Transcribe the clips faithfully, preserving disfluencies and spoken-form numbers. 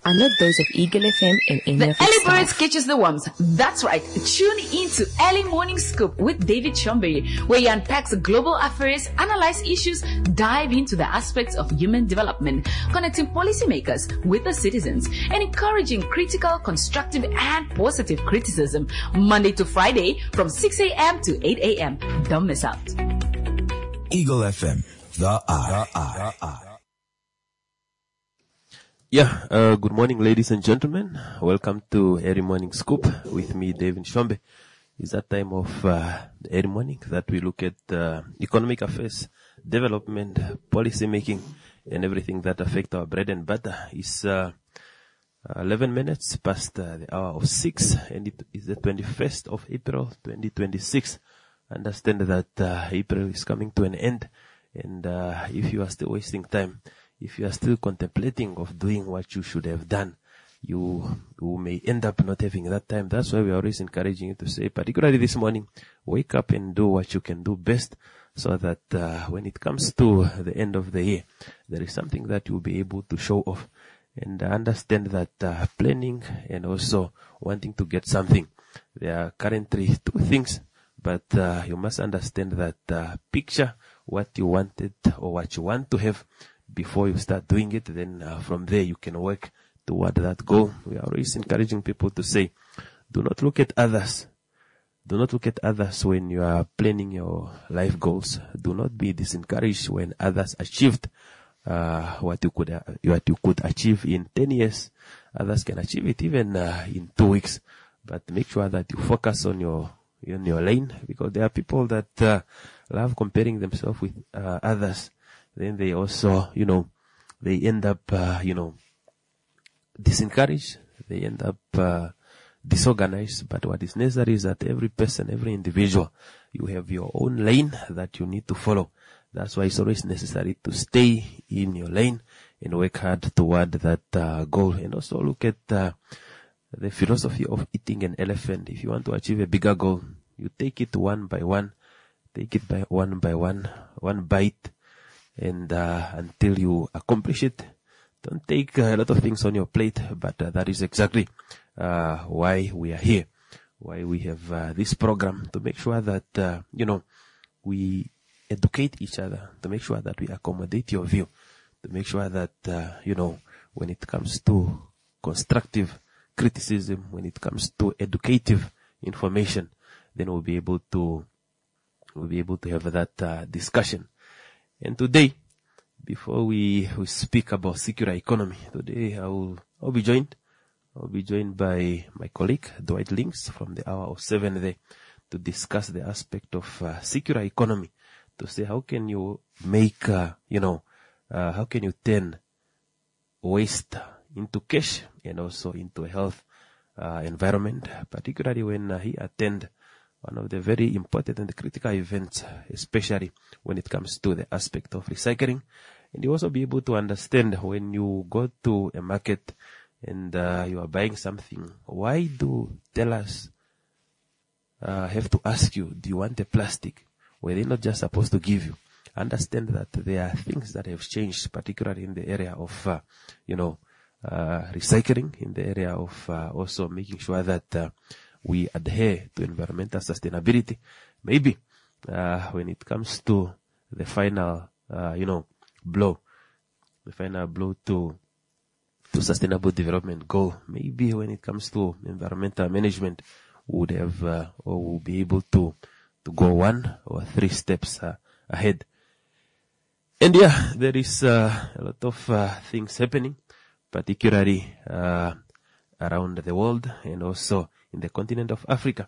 Another dose of Eagle F M and any The of its early birds staff. catches the worms. That's right. Tune into Early Morning Scoop with David Chombe, where he unpacks global affairs, analyze issues, dive into the aspects of human development, connecting policymakers with the citizens, and encouraging critical, constructive, and positive criticism. Monday to Friday from six a.m. to eight a.m. Don't miss out. Eagle F M, the R. The R. The R. Yeah, uh, good morning, ladies and gentlemen. Welcome to Early Morning Scoop with me, David Shombe. It's that time of uh, the early morning that we look at uh, economic affairs, development, policy making, and everything that affects our bread and butter. It's uh, eleven minutes past uh, the hour of six, and it is the twenty-first of April, twenty twenty-six. Understand that uh, April is coming to an end, and uh, if you are still wasting time, if you are still contemplating of doing what you should have done, you, you may end up not having that time. That's why we are always encouraging you to say, particularly this morning, wake up and do what you can do best, so that uh, when it comes to the end of the year, there is something that you'll be able to show off. And understand that uh, planning and also wanting to get something, there are currently two things, but uh, you must understand that uh, picture what you wanted or what you want to have before you start doing it. Then uh, from there you can work toward that goal. We are always encouraging people to say, do not look at others. Do not look at others when you are planning your life goals. Do not be disencouraged when others achieved uh, what you could uh, what you could achieve in ten years. Others can achieve it even uh, in two weeks. But make sure that you focus on your in your lane, because there are people that uh, love comparing themselves with uh, others. Then they also, you know, they end up, uh, you know, disencouraged. They end up uh, disorganized. But what is necessary is that every person, every individual, you have your own lane that you need to follow. That's why it's always necessary to stay in your lane and work hard toward that uh, goal. And also look at uh, the philosophy of eating an elephant. If you want to achieve a bigger goal, you take it one by one, take it by one by one, one bite. And uh, until you accomplish it, don't take uh, a lot of things on your plate, but uh, that is exactly uh, why we are here, why we have uh, this program, to make sure that, uh, you know, we educate each other, to make sure that we accommodate your view, to make sure that, uh, you know, when it comes to constructive criticism, when it comes to educative information, then we'll be able to, we'll be able to have that uh, discussion. And today, before we, we speak about circular economy, today I will I'll be joined I'll be joined by my colleague Dwight Links from the hour of seven there to discuss the aspect of uh, circular economy, to say how can you make uh, you know uh, how can you turn waste into cash and also into a health uh, environment, particularly when uh, he attend one of the very important and critical events, especially when it comes to the aspect of recycling. And you also be able to understand when you go to a market and uh, you are buying something, why do tellers uh, have to ask you, do you want a plastic? Were they not just supposed to give you? Understand that there are things that have changed, particularly in the area of, uh, you know, uh, recycling, in the area of uh, also making sure that uh, we adhere to environmental sustainability. Maybe uh, when it comes to the final, uh, you know, blow, the final blow to to sustainable development goal, maybe when it comes to environmental management, we would have uh, or will be able to to go one or three steps uh, ahead. And yeah, there is uh, a lot of uh, things happening, particularly uh, around the world and also in the continent of Africa.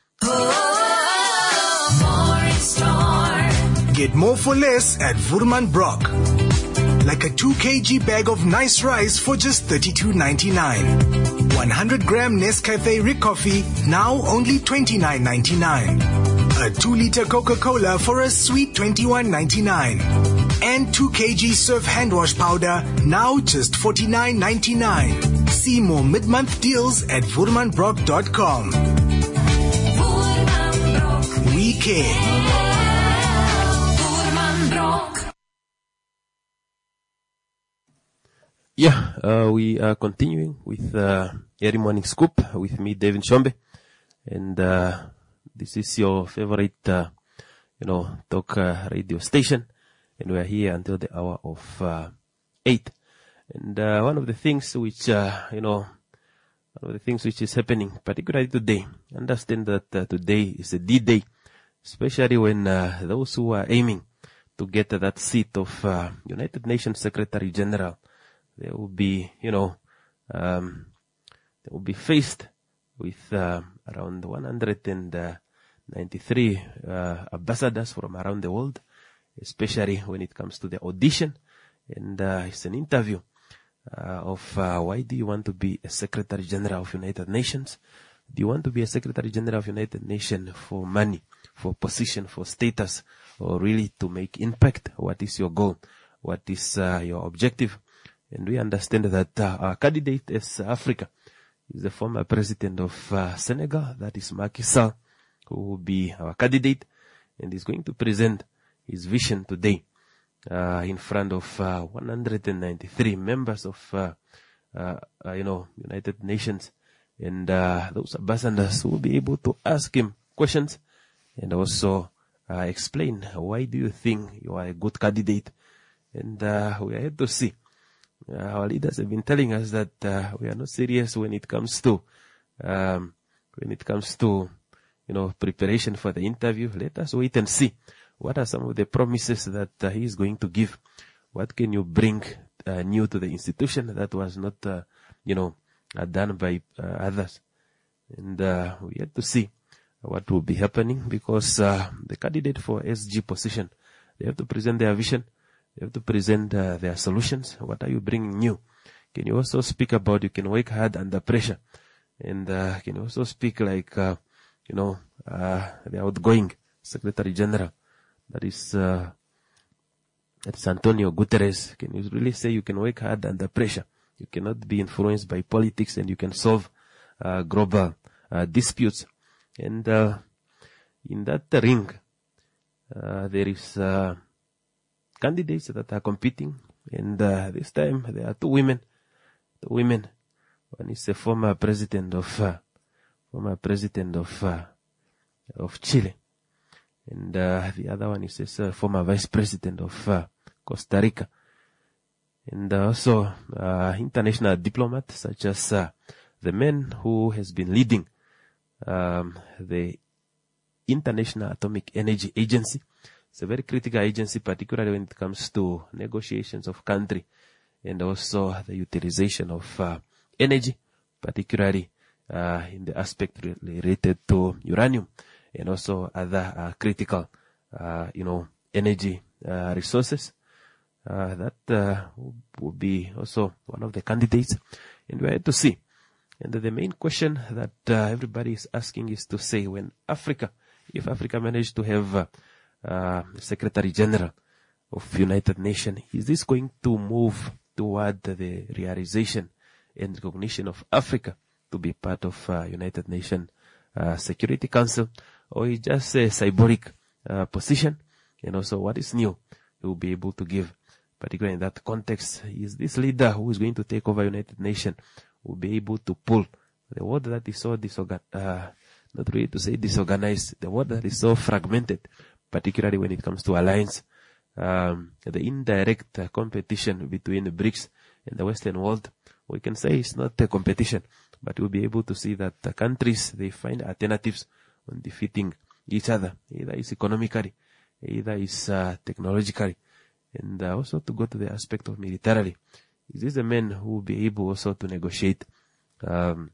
Get more for less at Woermann Brock. Like a two kilogram bag of nice rice for just thirty-two ninety-nine. one hundred gram Nescafe Rick Coffee, now only twenty-nine ninety-nine. A two liter Coca-Cola for a sweet twenty-one ninety-nine. And two kilograms Surf hand wash powder, now just forty-nine ninety-nine. See more mid-month deals at woermann brock dot com. We care. Yeah, uh, we are continuing with uh, Early Morning Scoop with me, David Shombe, and uh, this is your favorite, uh, you know, talk uh, radio station, and we are here until the hour of uh, eight. And uh, one of the things which, uh, you know, one of the things which is happening, particularly today, understand that uh, today is a D-Day, especially when uh, those who are aiming to get uh, that seat of uh, United Nations Secretary General, they will be, you know, um, they will be faced with uh, around one hundred ninety-three uh, ambassadors from around the world, especially when it comes to the audition. And uh, it's an interview uh, of uh, why do you want to be a Secretary General of United Nations? Do you want to be a Secretary General of United Nations for money, for position, for status, or really to make impact? What is your goal? What is uh, your objective? And we understand that uh, our candidate is Africa is the former president of uh, Senegal, that is Macky Sall, who will be our candidate, and is going to present his vision today uh, in front of uh, one hundred ninety-three members of, uh, uh, uh, you know, United Nations. And uh, those ambassadors will be able to ask him questions and also uh, explain why do you think you are a good candidate. And uh, we are here to see. Uh, our leaders have been telling us that uh, we are not serious when it comes to um, when it comes to you know preparation for the interview. Let us wait and see what are some of the promises that uh, he is going to give. What can you bring uh, new to the institution that was not uh, you know uh, done by uh, others? And uh, we have to see what will be happening, because uh, the candidate for S G position, they have to present their vision. They have to present uh, their solutions. What are you bringing new? Can you also speak about you can work hard under pressure? And uh, can you also speak like, uh, you know, uh, the outgoing Secretary General? That is, uh, that is Antonio Guterres. Can you really say you can work hard under pressure? You cannot be influenced by politics, and you can solve uh, global uh, disputes. And uh, in that ring, uh, there is... Uh, candidates that are competing, and uh, this time there are two women. Two women. One is a former president of uh, former president of uh, of Chile, and uh, the other one is a former vice president of uh, Costa Rica, and uh, also uh, international diplomats such as uh, the man who has been leading um, the International Atomic Energy Agency. It's a very critical agency, particularly when it comes to negotiations of country and also the utilization of uh, energy, particularly uh, in the aspect related to uranium and also other uh, critical, uh, you know, energy uh, resources. Uh, that uh, will be also one of the candidates, and we have to see. And the main question that uh, everybody is asking is to say, when Africa, if Africa managed to have uh, Uh, Secretary General of United Nations, is this going to move toward the realization and recognition of Africa to be part of uh, United Nations uh, Security Council, or is just a symbolic uh, position? And also, what is new he will be able to give, particularly in that context? Is this leader who is going to take over United Nations will be able to pull the word that is so disorganized, uh, not really to say disorganized, the word that is so fragmented, particularly when it comes to alliance, um, the indirect uh, competition between the BRICS and the Western world. We can say it's not a competition, but we'll be able to see that the countries, they find alternatives on defeating each other. Either it's economically, either it's uh, technologically, and uh, also to go to the aspect of militarily. Is this a man who will be able also to negotiate? Um,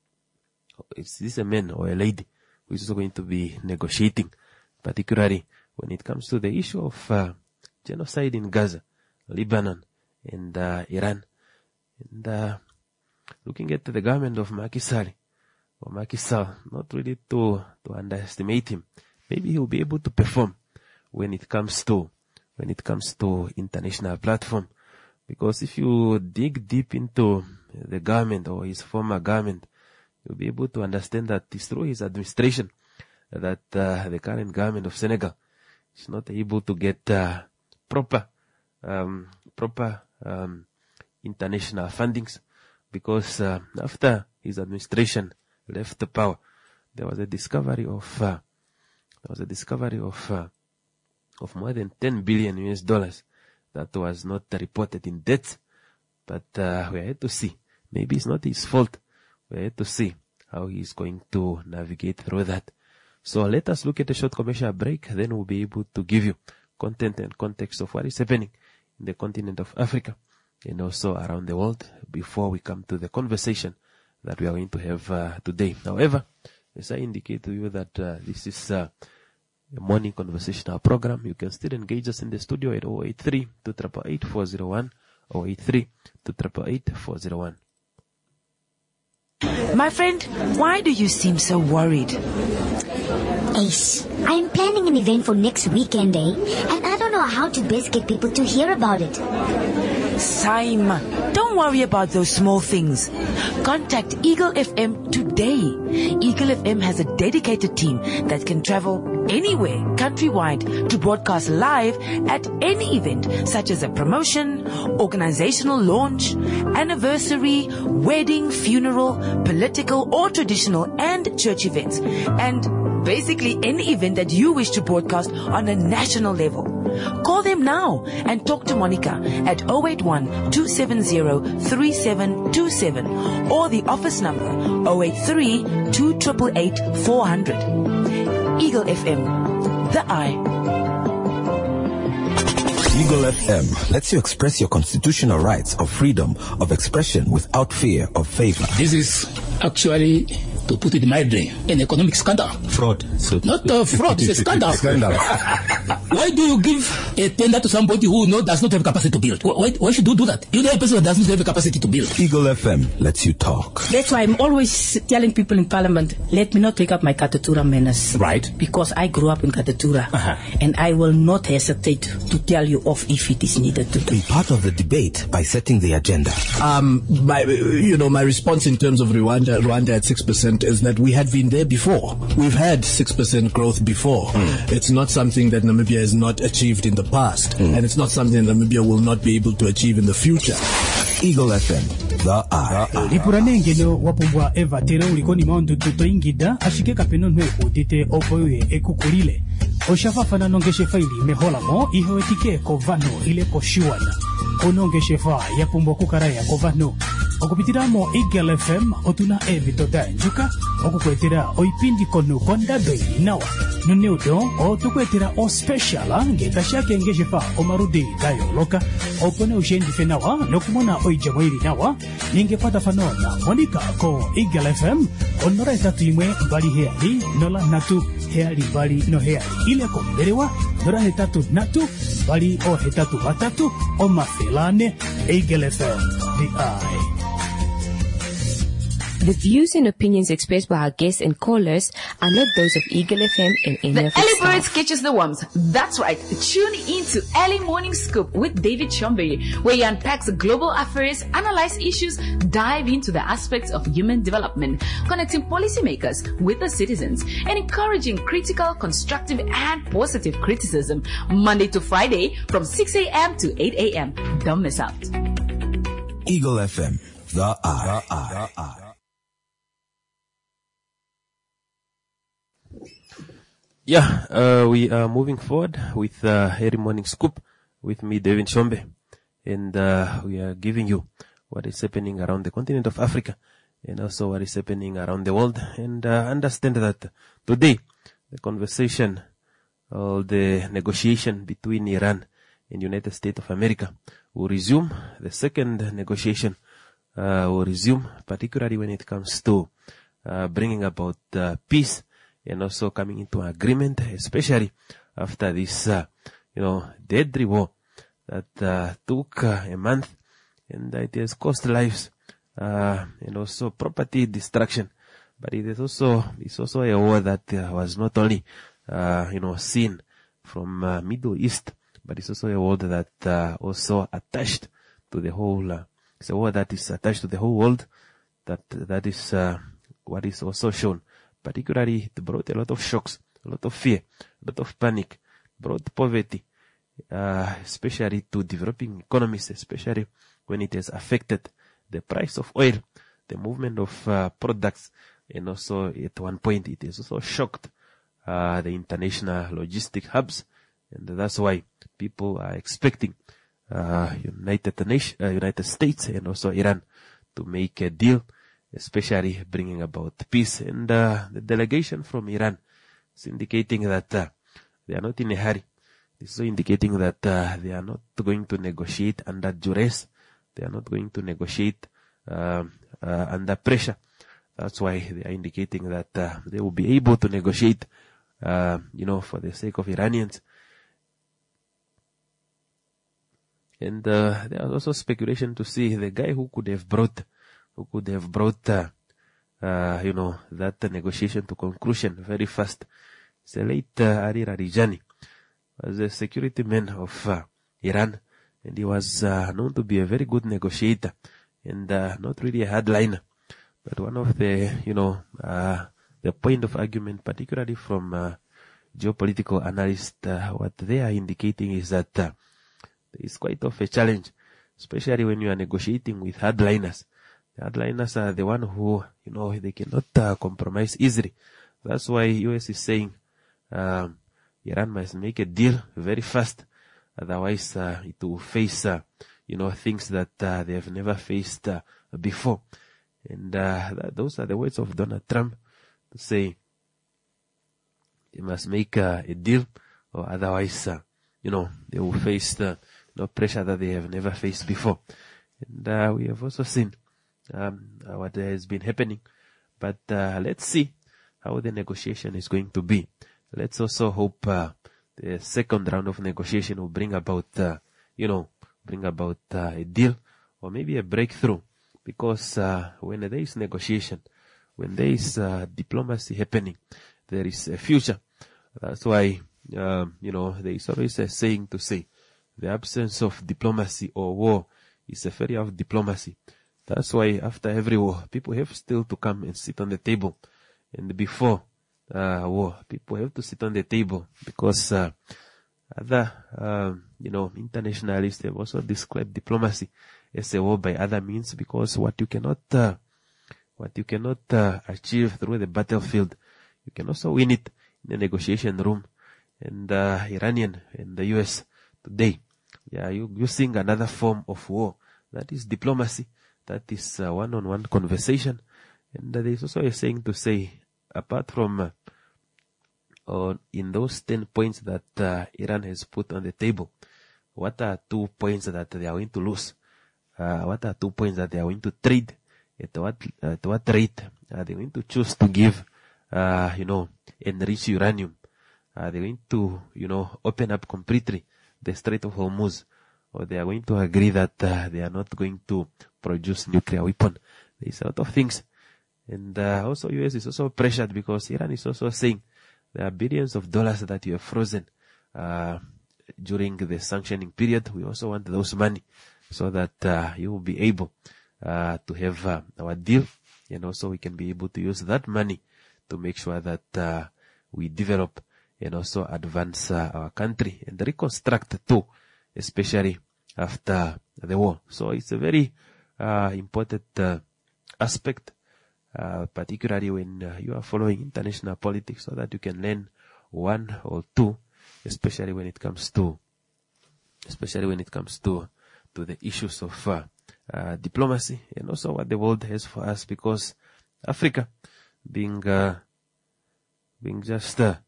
is this a man or a lady who is also going to be negotiating, particularly when it comes to the issue of uh, genocide in Gaza, Lebanon, and uh, Iran? And uh, looking at the government of Macky Sall, or Macky Sall, not really to, to underestimate him. Maybe he will be able to perform when it comes to when it comes to international platform. Because if you dig deep into the government or his former government, you'll be able to understand that it's through his administration that uh, the current government of Senegal is not able to get uh, proper um, proper um, international fundings, because uh, after his administration left the power, there was a discovery of uh, there was a discovery of uh, of more than ten billion U S dollars that was not reported in debt. But uh, we had to see. Maybe it's not his fault. We had to see how he's going to navigate through that. So let us look at a short commercial break. Then we'll be able to give you content and context of what is happening in the continent of Africa and also around the world before we come to the conversation that we are going to have uh, today. However, as I indicate to you that uh, this is uh, a morning conversational program, you can still engage us in the studio at zero eight three, two eight eight, four zero one, zero eight three, two eight eight, four zero one. My friend, why do you seem so worried? Ace, I'm planning an event for next weekend, eh? And I don't know how to best get people to hear about it. Simon, don't worry about those small things. Contact Eagle F M today. Eagle F M has a dedicated team that can travel anywhere countrywide to broadcast live at any event, such as a promotion, organizational launch, anniversary, wedding, funeral, political or traditional and church events, and basically any event that you wish to broadcast on a national level. Call them now and talk to Monica at zero eight one, two seven zero, three seven two seven or the office number zero eight three, two eight eight, four hundred. Eagle F M, the eye. Eagle F M lets you express your constitutional rights of freedom of expression without fear of favor. This is actually, to put it mildly, an economic scandal. Fraud. So Not a fraud, it's a scandal. Scandal. Why do you give a tender to somebody who no, does not have capacity to build? Why, why should you do that? You know a person that does not have a capacity to build. Eagle F M lets you talk. That's why I'm always telling people in Parliament, let me not take up my Katatura manners. Right. Because I grew up in Katatura. Uh-huh. And I will not hesitate to tell you off if it is needed to do. Be part of the debate by setting the agenda. Um, my, you know, my response in terms of Rwanda, Rwanda at six percent is that we had been there before. We've had six percent growth before. Mm. It's not something that Namibia has not achieved in the past. Mm. And it's not something Namibia will not be able to achieve in the future. Eagle F M, the eye. Lipuranengelo wapumbwa eva tera ulikoni maundu tuto ingida ashike kapeno nwe udite opoye ekukulile. Oshafafana nongeshe faili mehola mo ihowetike kovano ile koshiwana. Onongeshe fa yapumbwa kukaraya kovano. Okupitiramo Eagle F M otuna evito da njuka okukwetera oipindi konu konda doi nawa nuneudo otukwetera o special ngeta shake ngeshe fa omarudi dayo loka opone ushendi fenawa nokumona oijamwiri nawa ningepata fanona monika ko Eagle F M onora etatu imwe bali heali nola natu heali bali no heali ile ko berewa nora hetatu natu bali o hetatu batatu o mafelane Eagle F M the eye. The views and opinions expressed by our guests and callers are not those of Eagle F M and any The of its early bird staff. catches the worms. That's right. Tune in to Early Morning Scoop with David Chombe, where he unpacks global affairs, analyze issues, dive into the aspects of human development, connecting policymakers with the citizens, and encouraging critical, constructive, and positive criticism. Monday to Friday from six a.m. to eight a.m. Don't miss out. Eagle F M, the eye. The eye. The eye. Yeah, uh, we are moving forward with uh, Early Morning Scoop with me, David Chombe, and uh, we are giving you what is happening around the continent of Africa and also what is happening around the world. And uh, understand that today the conversation or the negotiation between Iran and United States of America will resume. The second negotiation uh, will resume, particularly when it comes to uh, bringing about uh, peace and also coming into an agreement, especially after this, uh, you know, deadly war that uh, took uh, a month, and it has cost lives uh, and also property destruction. But it is also it's also a war that uh, was not only uh, you know seen from uh, Middle East, but it's also a war that uh, also attached to the whole. Uh, it's a war that is attached to the whole world. That that is uh, what is also shown. Particularly, it brought a lot of shocks, a lot of fear, a lot of panic, brought poverty, uh, especially to developing economies, especially when it has affected the price of oil, the movement of uh, products, and also at one point it has also shocked uh, the international logistic hubs, and that's why people are expecting uh, United Nation, uh, United States and also Iran to make a deal, especially bringing about peace. And uh, the delegation from Iran is indicating that uh, they are not in a hurry. This is indicating that uh, they are not going to negotiate under duress. They are not going to negotiate uh, uh, under pressure. That's why they are indicating that uh, they will be able to negotiate, uh, you know, for the sake of Iranians. And uh, there is also speculation to see the guy who could have brought, who could have brought, uh, uh, you know, that uh, negotiation to conclusion very fast. It's the late uh, Ali Larijani, was a security man of uh, Iran, and he was uh, known to be a very good negotiator and uh, not really a hardliner. But one of the, you know, uh, the point of argument, particularly from uh, geopolitical analysts, uh, what they are indicating is that uh, it's quite of a challenge, especially when you are negotiating with hardliners. The hardliners are the one who, you know, they cannot uh, compromise easily. That's why U S is saying um, Iran must make a deal very fast, otherwise uh, it will face, uh, you know, things that uh, they have never faced uh, before. And uh, that, those are the words of Donald Trump, to say they must make uh, a deal, or otherwise, uh, you know, they will face uh, no pressure that they have never faced before. And uh, we have also seen um, what has been happening. But uh, let's see how the negotiation is going to be. Let's also hope uh, the second round of negotiation will bring about, uh, you know, bring about uh, a deal or maybe a breakthrough. Because uh, when there is negotiation, when there is uh, diplomacy happening, there is a future. That's why, um, you know, there is always a saying to say, the absence of diplomacy or war is a failure of diplomacy. That's why after every war, people have still to come and sit on the table. And before uh, war, people have to sit on the table because uh, other, um, you know, internationalists have also described diplomacy as a war by other means, because what you cannot, uh, what you cannot uh, achieve through the battlefield, you can also win it in the negotiation room. And uh, Iranian and the U S today, yeah, you using another form of war. That is diplomacy. That is uh, one-on-one conversation. And uh, there is also a saying to say, apart from uh, or in those ten points that uh, Iran has put on the table, what are two points that they are going to lose? Uh, what are two points that they are going to trade? At what, at what rate are they going to choose to give, uh, you know, enriched uranium? Are they going to, you know, open up completely the Strait of Hormuz? Or they are going to agree that uh, they are not going to produce nuclear weapon? There is a lot of things. And uh, also U S is also pressured because Iran is also saying there are billions of dollars that you have frozen uh, during the sanctioning period. We also want those money so that uh, you will be able uh, to have uh, our deal, and also we can be able to use that money to make sure that uh, we develop and also advance uh, our country and reconstruct too, especially after the war. So it's a very uh, important uh, aspect, uh, particularly when uh, you are following international politics, so that you can learn one or two, especially when it comes to, especially when it comes to, to the issues of uh, uh, diplomacy and also what the world has for us, because Africa being, uh, being just uh,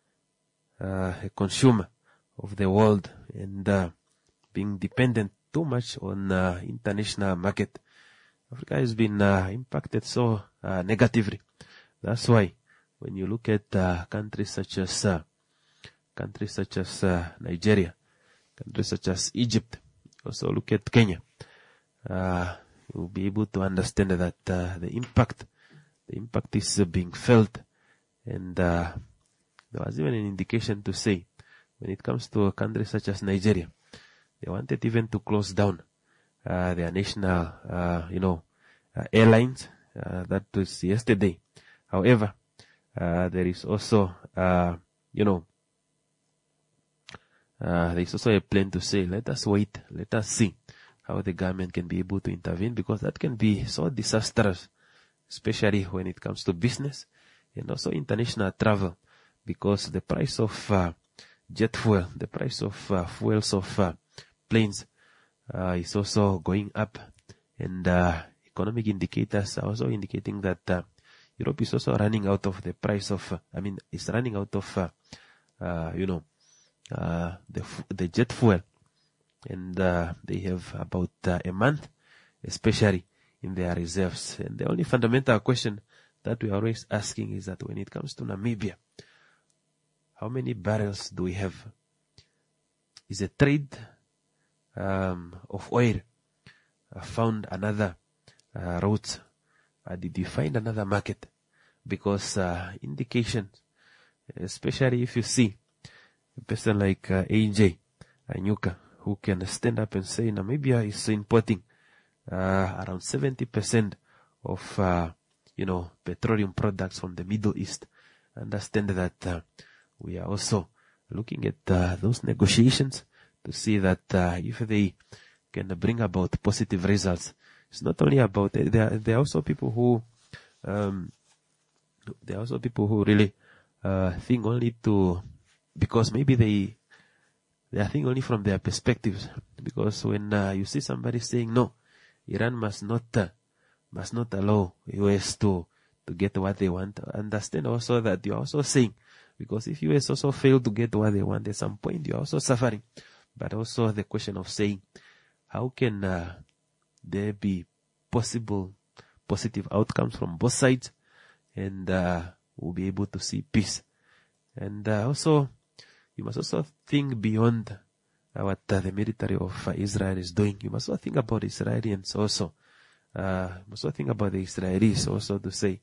uh, a consumer of the world and uh, being dependent too much on uh, international market, Africa has been uh, impacted so uh, negatively. That's why when you look at uh, countries such as uh, countries such as uh, Nigeria, countries such as Egypt, also look at Kenya, uh, you'll be able to understand that uh, the impact, the impact is uh, being felt, and uh, there was even an indication to say when it comes to a country such as Nigeria, they wanted even to close down uh, their national, uh, you know, uh, airlines. Uh, that was yesterday. However, uh, there is also, uh, you know, uh, there is also a plan to say, let us wait, let us see how the government can be able to intervene, because that can be so disastrous, especially when it comes to business and also international travel, because the price of uh, jet fuel, the price of uh, fuels of uh, planes uh, is also going up, and uh, economic indicators are also indicating that uh, Europe is also running out of the price of, uh, I mean, is running out of, uh, uh, you know, uh, the the jet fuel, and uh, they have about uh, a month, especially in their reserves. And the only fundamental question that we are always asking is that when it comes to Namibia, how many barrels do we have? Is a trade um, of oil uh, found another uh, route? Uh, did you find another market? Because uh, indications, especially if you see a person like uh, A J Anyuka, who can stand up and say Namibia is importing uh, around seventy percent of, uh, you know, petroleum products from the Middle East. Understand that uh, we are also looking at uh, those negotiations to see that uh, if they can bring about positive results. It's not only about, there are, there are also people who, um, there are also people who really uh, think only to, because maybe they, they are thinking only from their perspectives. Because when uh, you see somebody saying, no, Iran must not, uh, must not allow U S to, to get what they want, understand also that you are also saying, because if U S also fail to get what they want, at some point you are also suffering. But also the question of saying, how can uh, there be possible positive outcomes from both sides, and uh, we'll be able to see peace. And uh, also, you must also think beyond uh, what uh, the military of uh, Israel is doing. You must also think about Israelis also. Uh, you must also think about the Israelis also to say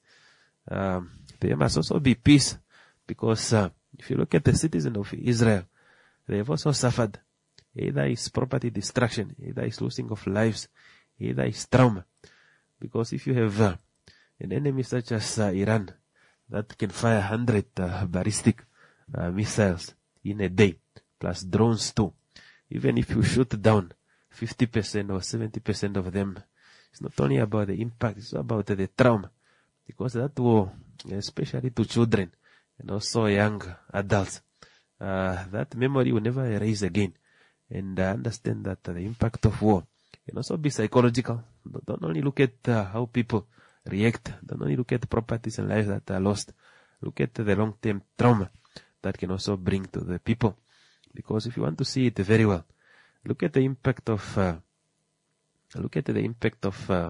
um, there must also be peace, because uh, if you look at the citizens of Israel, they have also suffered. Either it's property destruction, either it's losing of lives, either it's trauma. Because if you have uh, an enemy such as uh, Iran that can fire one hundred uh, ballistic uh, missiles in a day, plus drones too, even if you shoot down fifty percent or seventy percent of them, it's not only about the impact, it's about uh, the trauma. Because that war, especially to children and also young adults, uh, that memory will never erase again. And uh, understand that uh, the impact of war can also be psychological. Don't only look at uh, how people react. Don't only look at properties and lives that are lost. Look at uh, the long-term trauma that can also bring to the people. Because if you want to see it very well, look at the impact of uh, look at the impact of uh,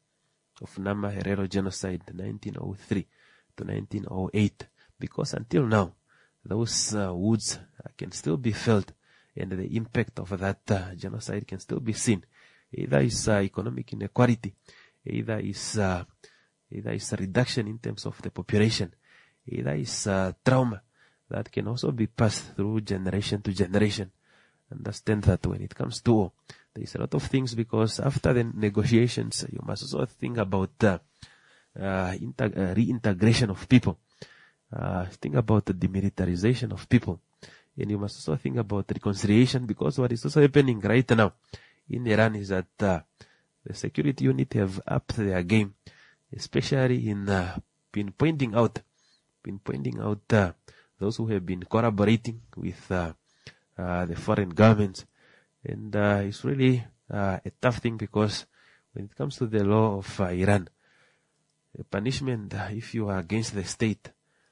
of Nama Herero genocide, nineteen oh three to nineteen oh eight. Because until now, those uh, wounds uh, can still be felt. And the impact of that uh, genocide can still be seen. Either is uh, economic inequality, either is uh, either is a reduction in terms of the population, either is uh, trauma that can also be passed through generation to generation. Understand that when it comes to war, there is a lot of things, because after the negotiations, you must also think about uh, uh, inter- uh, reintegration of people. Uh, think about the demilitarization of people. And you must also think about reconciliation, because what is also happening right now in Iran is that uh, the security unit have upped their game, especially in uh, pinpointing out, pinpointing out uh, those who have been collaborating with uh, uh, the foreign governments. And uh, it's really uh, a tough thing, because when it comes to the law of uh, Iran, the punishment uh, if you are against the state,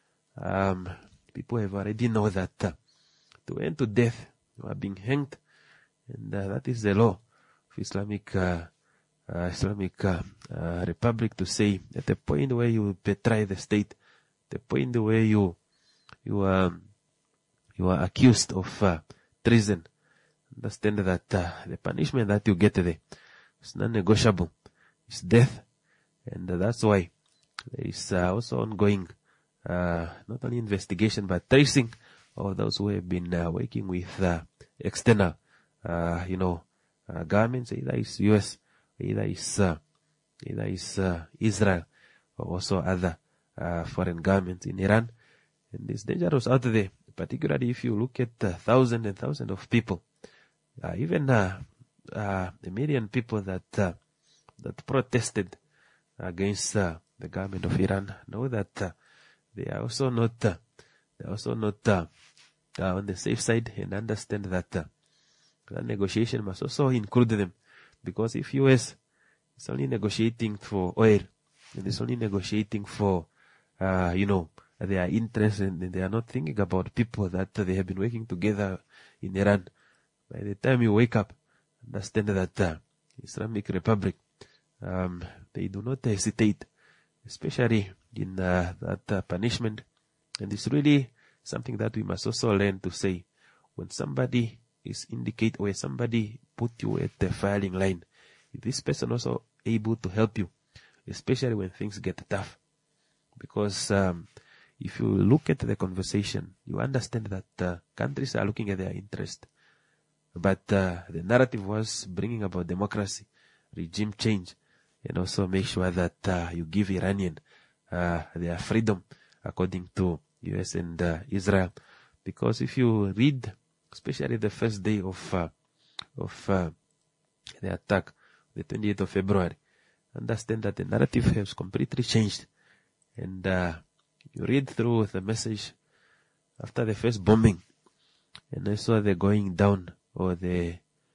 um, people have already know that uh, to end to death, you are being hanged, and uh, that is the law of Islamic uh, uh, Islamic uh, uh, Republic, to say at the point where you betray the state, the point where you you um, you are accused of uh, treason, understand that uh, the punishment that you get there is non-negotiable. It's death, and uh, that's why there is uh, also ongoing uh, not only investigation but tracing of those who have been uh, working with uh, external, uh, you know, uh, governments, either it's U S, either it's, uh, either it's uh, Israel, or also other uh, foreign governments in Iran. And it's dangerous out there, particularly if you look at uh, thousands and thousands of people, uh, even uh, uh, a million people that uh, that protested against uh, the government of Iran know that uh, they are also not uh, they are also not uh, uh, on the safe side, and understand that uh, that negotiation must also include them, because if U S is only negotiating for oil and it's only negotiating for uh, you know their interests, and they are not thinking about people that uh, they have been working together in Iran. By the time you wake up, understand that uh, Islamic Republic, um, they do not hesitate, especially in uh, that uh, punishment. And it's really something that we must also learn to say, when somebody is indicate, or somebody put you at the firing line, is this person also able to help you, especially when things get tough? Because um, if you look at the conversation, you understand that uh, countries are looking at their interest. But uh, the narrative was bringing about democracy, regime change, and also make sure that uh, you give Iranian uh, their freedom according to U S and uh, Israel. Because if you read, especially the first day of uh, of uh, the attack, the twenty-eighth of February, understand that the narrative has completely changed. And uh, you read through the message after the first bombing, and also the going down, or the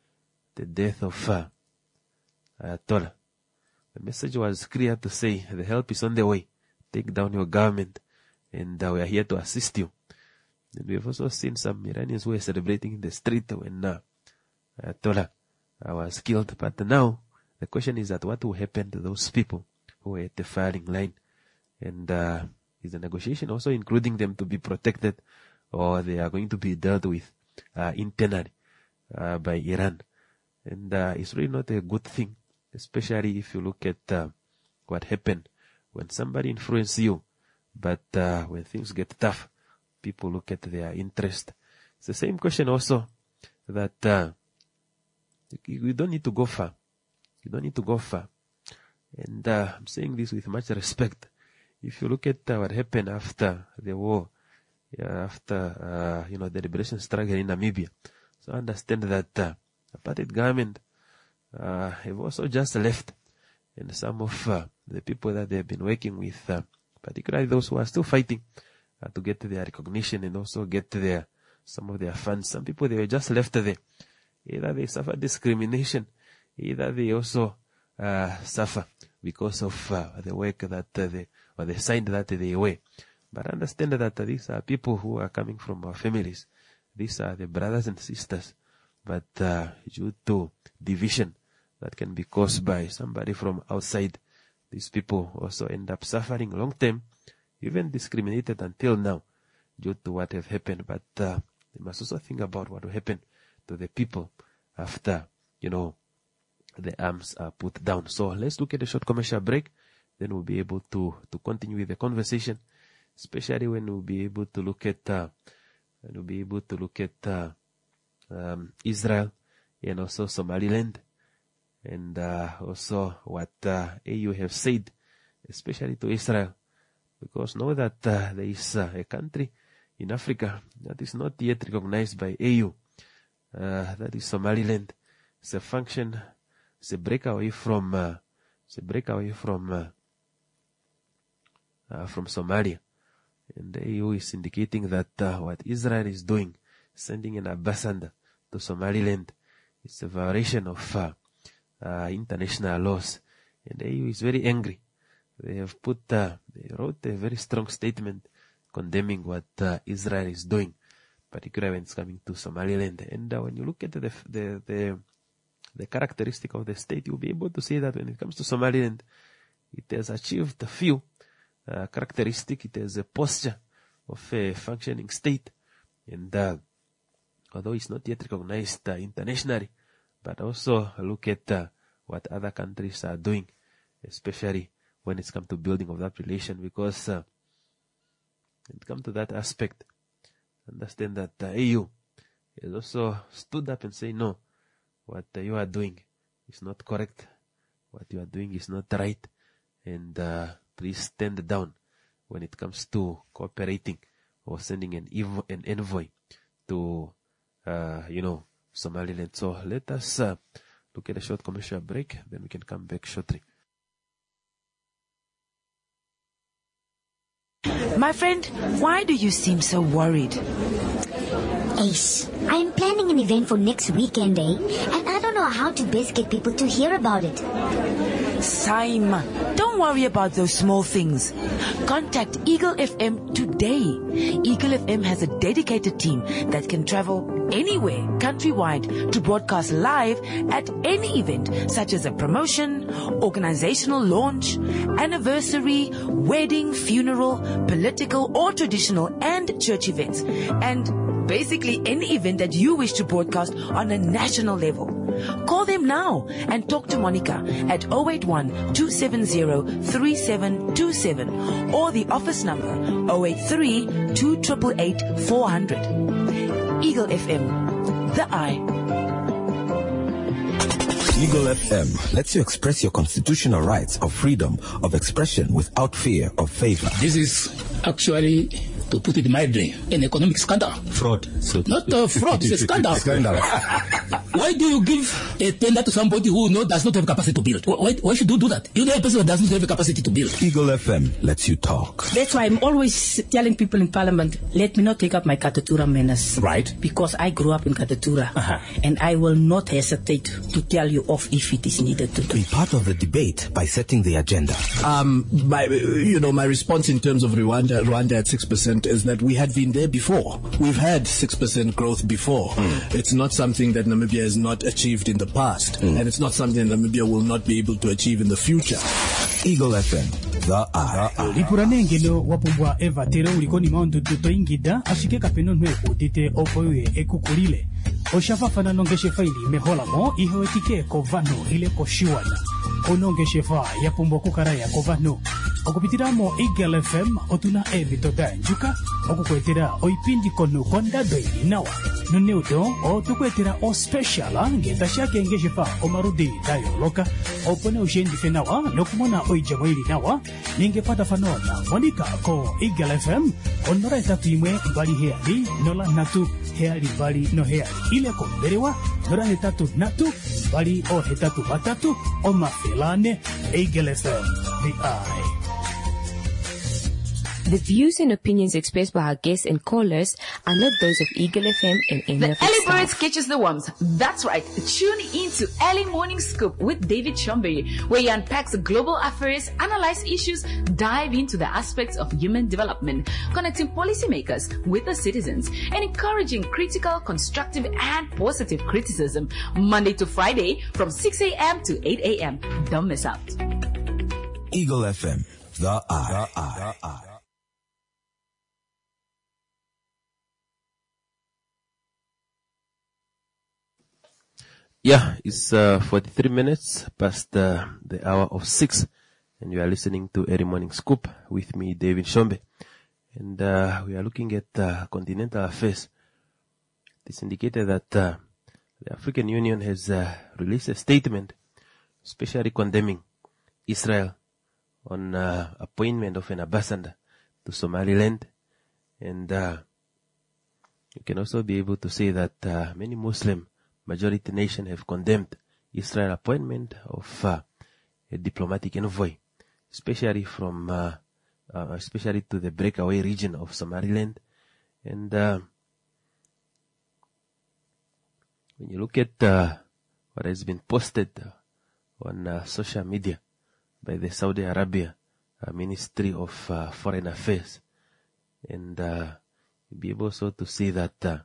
the death of uh, Ayatollah. The message was clear to say, the help is on the way. Take down your government, and uh, we are here to assist you. And we have also seen some Iranians who were celebrating in the street when uh, Ayatollah uh, was killed. But now, the question is that what will happen to those people who were at the firing line? And uh, is the negotiation also including them to be protected, or they are going to be dealt with uh, internally uh, by Iran? And uh, it's really not a good thing, especially if you look at uh, what happened when somebody influences you, but uh, when things get tough, people look at their interest. It's the same question also that uh, you don't need to go far. You don't need to go far. And uh, I'm saying this with much respect. If you look at uh, what happened after the war, yeah, after uh, you know the liberation struggle in Namibia, so understand that uh, apartheid government uh, have also just left, and some of uh, the people that they have been working with, uh, particularly those who are still fighting uh, to get their recognition and also get their some of their funds. Some people, they were just left there. Either they suffer discrimination, either they also uh, suffer because of uh, the work that uh, they, or the sign that they wear. But understand that uh, these are people who are coming from our families. These are the brothers and sisters. But uh, due to division that can be caused by somebody from outside, these people also end up suffering long term, even discriminated until now due to what have happened. But uh, they must also think about what will happen to the people after, you know, the arms are put down. So let's look at a short commercial break. Then we'll be able to, to continue with the conversation, especially when we'll be able to look at, uh, when we'll be able to look at, uh, um, Israel and also Somaliland, and, uh, also what, uh, A U have said, especially to Israel, because know that, uh, there is uh, a country in Africa that is not yet recognized by A U, uh, that is Somaliland. It's a function, it's a breakaway from, uh, it's a breakaway from, uh, Uh, from Somalia. And the A U is indicating that uh, what Israel is doing, sending an ambassador to Somaliland, is a violation of uh, uh, international laws. And the A U is very angry. They have put, uh, they wrote a very strong statement condemning what uh, Israel is doing, particularly when it's coming to Somaliland. And uh, when you look at the, the, the, the characteristic of the state, you'll be able to see that when it comes to Somaliland, it has achieved a few Uh, characteristic. It has a posture of a functioning state, and uh, although it's not yet recognized uh, internationally, but also look at uh, what other countries are doing, especially when it's come to building of that relation, because uh, when it comes to that aspect, understand that the uh, A U has also stood up and say, no, what uh, you are doing is not correct, what you are doing is not right, and uh, please stand down when it comes to cooperating or sending an, evo- an envoy to, uh, you know, Somaliland. So let us uh, look at a short commercial break, then we can come back shortly. My friend, why do you seem so worried? Ace, I'm planning an event for next weekend, eh? And I don't know how to best get people to hear about it. Saim, don't worry about those small things. Contact Eagle F M today. Eagle F M has a dedicated team that can travel anywhere countrywide to broadcast live at any event, such as a promotion, organizational launch, anniversary, wedding, funeral, political or traditional and church events, and basically any event that you wish to broadcast on a national level. Call them now and talk to Monica at zero eight one, two seven zero, three seven two seven or the office number zero eight three, two eight eight, four zero zero. Eagle F M, the eye. Eagle F M lets you express your constitutional rights of freedom of expression without fear of favor. This is actually, to put it mildly, an economic scandal. Fraud. So Not a fraud, it's a scandal. Scandal. Why do you give a tender to somebody who no, does not have capacity to build? Why, why should you do that? You know a person who doesn't have a capacity to build. Eagle F M lets you talk. That's why I'm always telling people in Parliament, let me not take up my Katatura manners. Right. Because I grew up in Katatura. Uh-huh. And I will not hesitate to tell you off if it is needed to do. Be part of the debate by setting the agenda. Um, my, you know, my response in terms of Rwanda, Rwanda at six percent is that we had been there before. We've had six percent growth before. Mm. It's not something that Namibia has not achieved in the past. Mm. And it's not something that Namibia will not be able to achieve in the future. Eagle F M, the eye. Lipuranengelo wapubwa eva tere ulikoni maundu tuto ingida ashike kapeno nwe udite opoye ekukulile. Oshafafana nongeshe faili mehola mo ihewetike kovano ile koshiwana. Onongeshe fa ya pumbo kukaraya kovano. Okupitiramo Eagle F M otuna evito danjuka. Okukwetera oipindi konu konda doili nawa. Nuneudo o tukwetera o speciala ngeta shake ngeshe fa omarudi dayo loka. Opone ushendi fenawa nokumona oijamoili nawa. Ningepata fanona Monica ko Eagle F M onora etatu imwe bali heali nola natu heali bali no heali ile konderewa nora hetatu natu bali o hetatu batatu o mafelane. Eagle F M, the eye. The views and opinions expressed by our guests and callers are not those of Eagle F M and any The of its early staff. birds catches the worms. That's right. Tune in to Early Morning Scoop with David Chombe, where he unpacks global affairs, analyze issues, dive into the aspects of human development, connecting policymakers with the citizens, and encouraging critical, constructive, and positive criticism. Monday to Friday from six a.m. to eight a.m. Don't miss out. Eagle F M, the eye. The eye. The eye. Yeah, it's uh, forty-three minutes past uh, the hour of six, and you are listening to Early Morning Scoop with me, David Shombe. And uh, we are looking at uh, continental affairs. It's indicated that uh, the African Union has uh, released a statement especially condemning Israel on uh, appointment of an ambassador to Somaliland. And uh, you can also be able to say that uh, many Muslim majority nations have condemned Israel appointment of uh, a diplomatic envoy, especially from, uh, uh, especially to the breakaway region of Somaliland. And uh, when you look at uh, what has been posted on uh, social media by the Saudi Arabia uh, Ministry of uh, Foreign Affairs, and uh, you'll be able also to see that uh,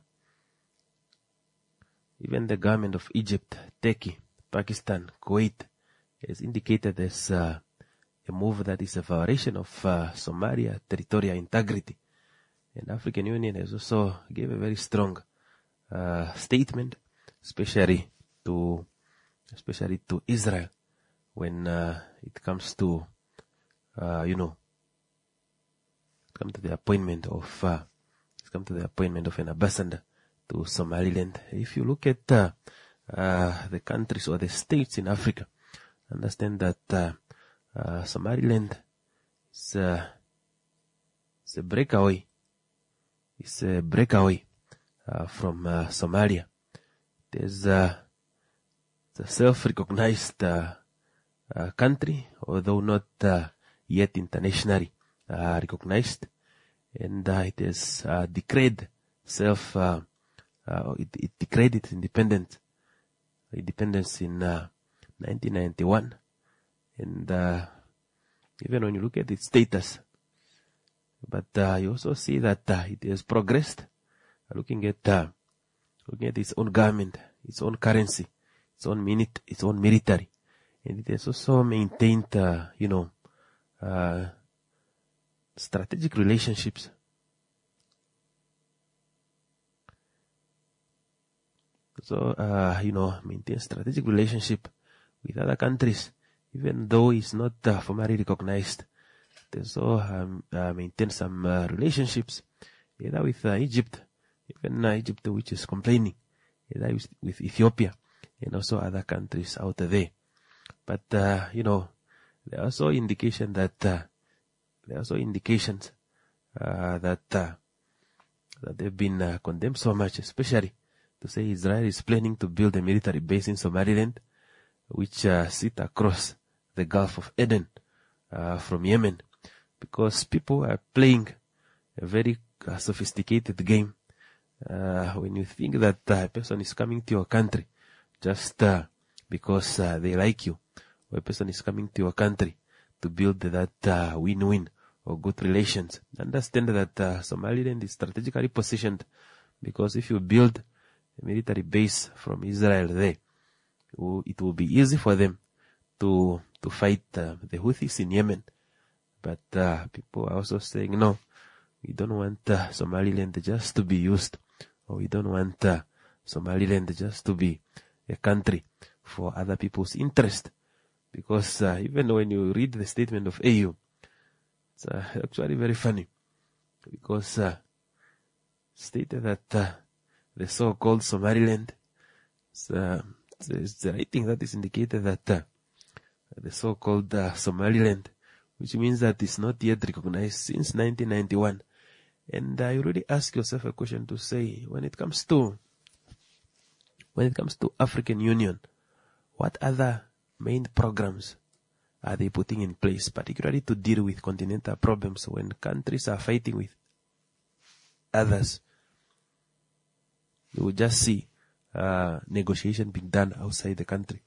even the government of Egypt, Turkey, Pakistan, Kuwait has indicated as uh, a move that is a violation of uh, Somalia territorial integrity. And African Union has also gave a very strong uh, statement, especially to especially to Israel when uh, it comes to uh, you know come to the appointment of uh, come to the appointment of an ambassador to Somaliland. If you look at uh, uh, the countries or the states in Africa, understand that uh, uh, Somaliland is, uh, is a breakaway. It's a breakaway uh, from uh, Somalia. There's uh, it's a self-recognized uh, uh, country, although not uh, yet internationally uh, recognized, and uh, it has uh, declared self, uh, uh, it, it declared its independence, independence in uh, nineteen ninety-one, and uh, even when you look at its status, but uh, you also see that uh, it has progressed. Looking at uh, looking at its own government, its own currency, its own minute, its own military, and it has also maintained, uh, you know, uh, strategic relationships. So, uh, you know, maintain strategic relationship with other countries, even though it's not uh, formally recognized. They also um, uh, maintain some uh, relationships, either with uh, Egypt, even uh, Egypt, which is complaining, either with, with Ethiopia, and also other countries out there. But, uh, you know, there are also indication that, uh, there are also indications, uh, that, uh, that they've been uh, condemned so much, especially to say Israel is planning to build a military base in Somaliland, which uh, sit across the Gulf of Aden, uh, from Yemen, because people are playing a very uh, sophisticated game. Uh, when you think that uh, a person is coming to your country just uh, because uh, they like you, or a person is coming to your country to build that uh, win-win or good relations, understand that uh, Somaliland is strategically positioned, because if you build a military base from Israel there, it will be easy for them to to fight uh, the Houthis in Yemen. But uh, people are also saying, no, we don't want uh, Somaliland just to be used, or we don't want uh, Somaliland just to be a country for other people's interest. Because uh, even when you read the statement of A U, it's uh, actually very funny, because uh, stated that uh, the so-called Somaliland, it's, uh, it's, it's the writing that is indicated that uh, the so-called uh, Somaliland, which means that it's not yet recognized since nineteen ninety-one. And uh, you really ask yourself a question to say, when it comes to, when it comes to African Union, what other main programs are they putting in place, particularly to deal with continental problems when countries are fighting with others? You will just see uh, negotiation being done outside the country.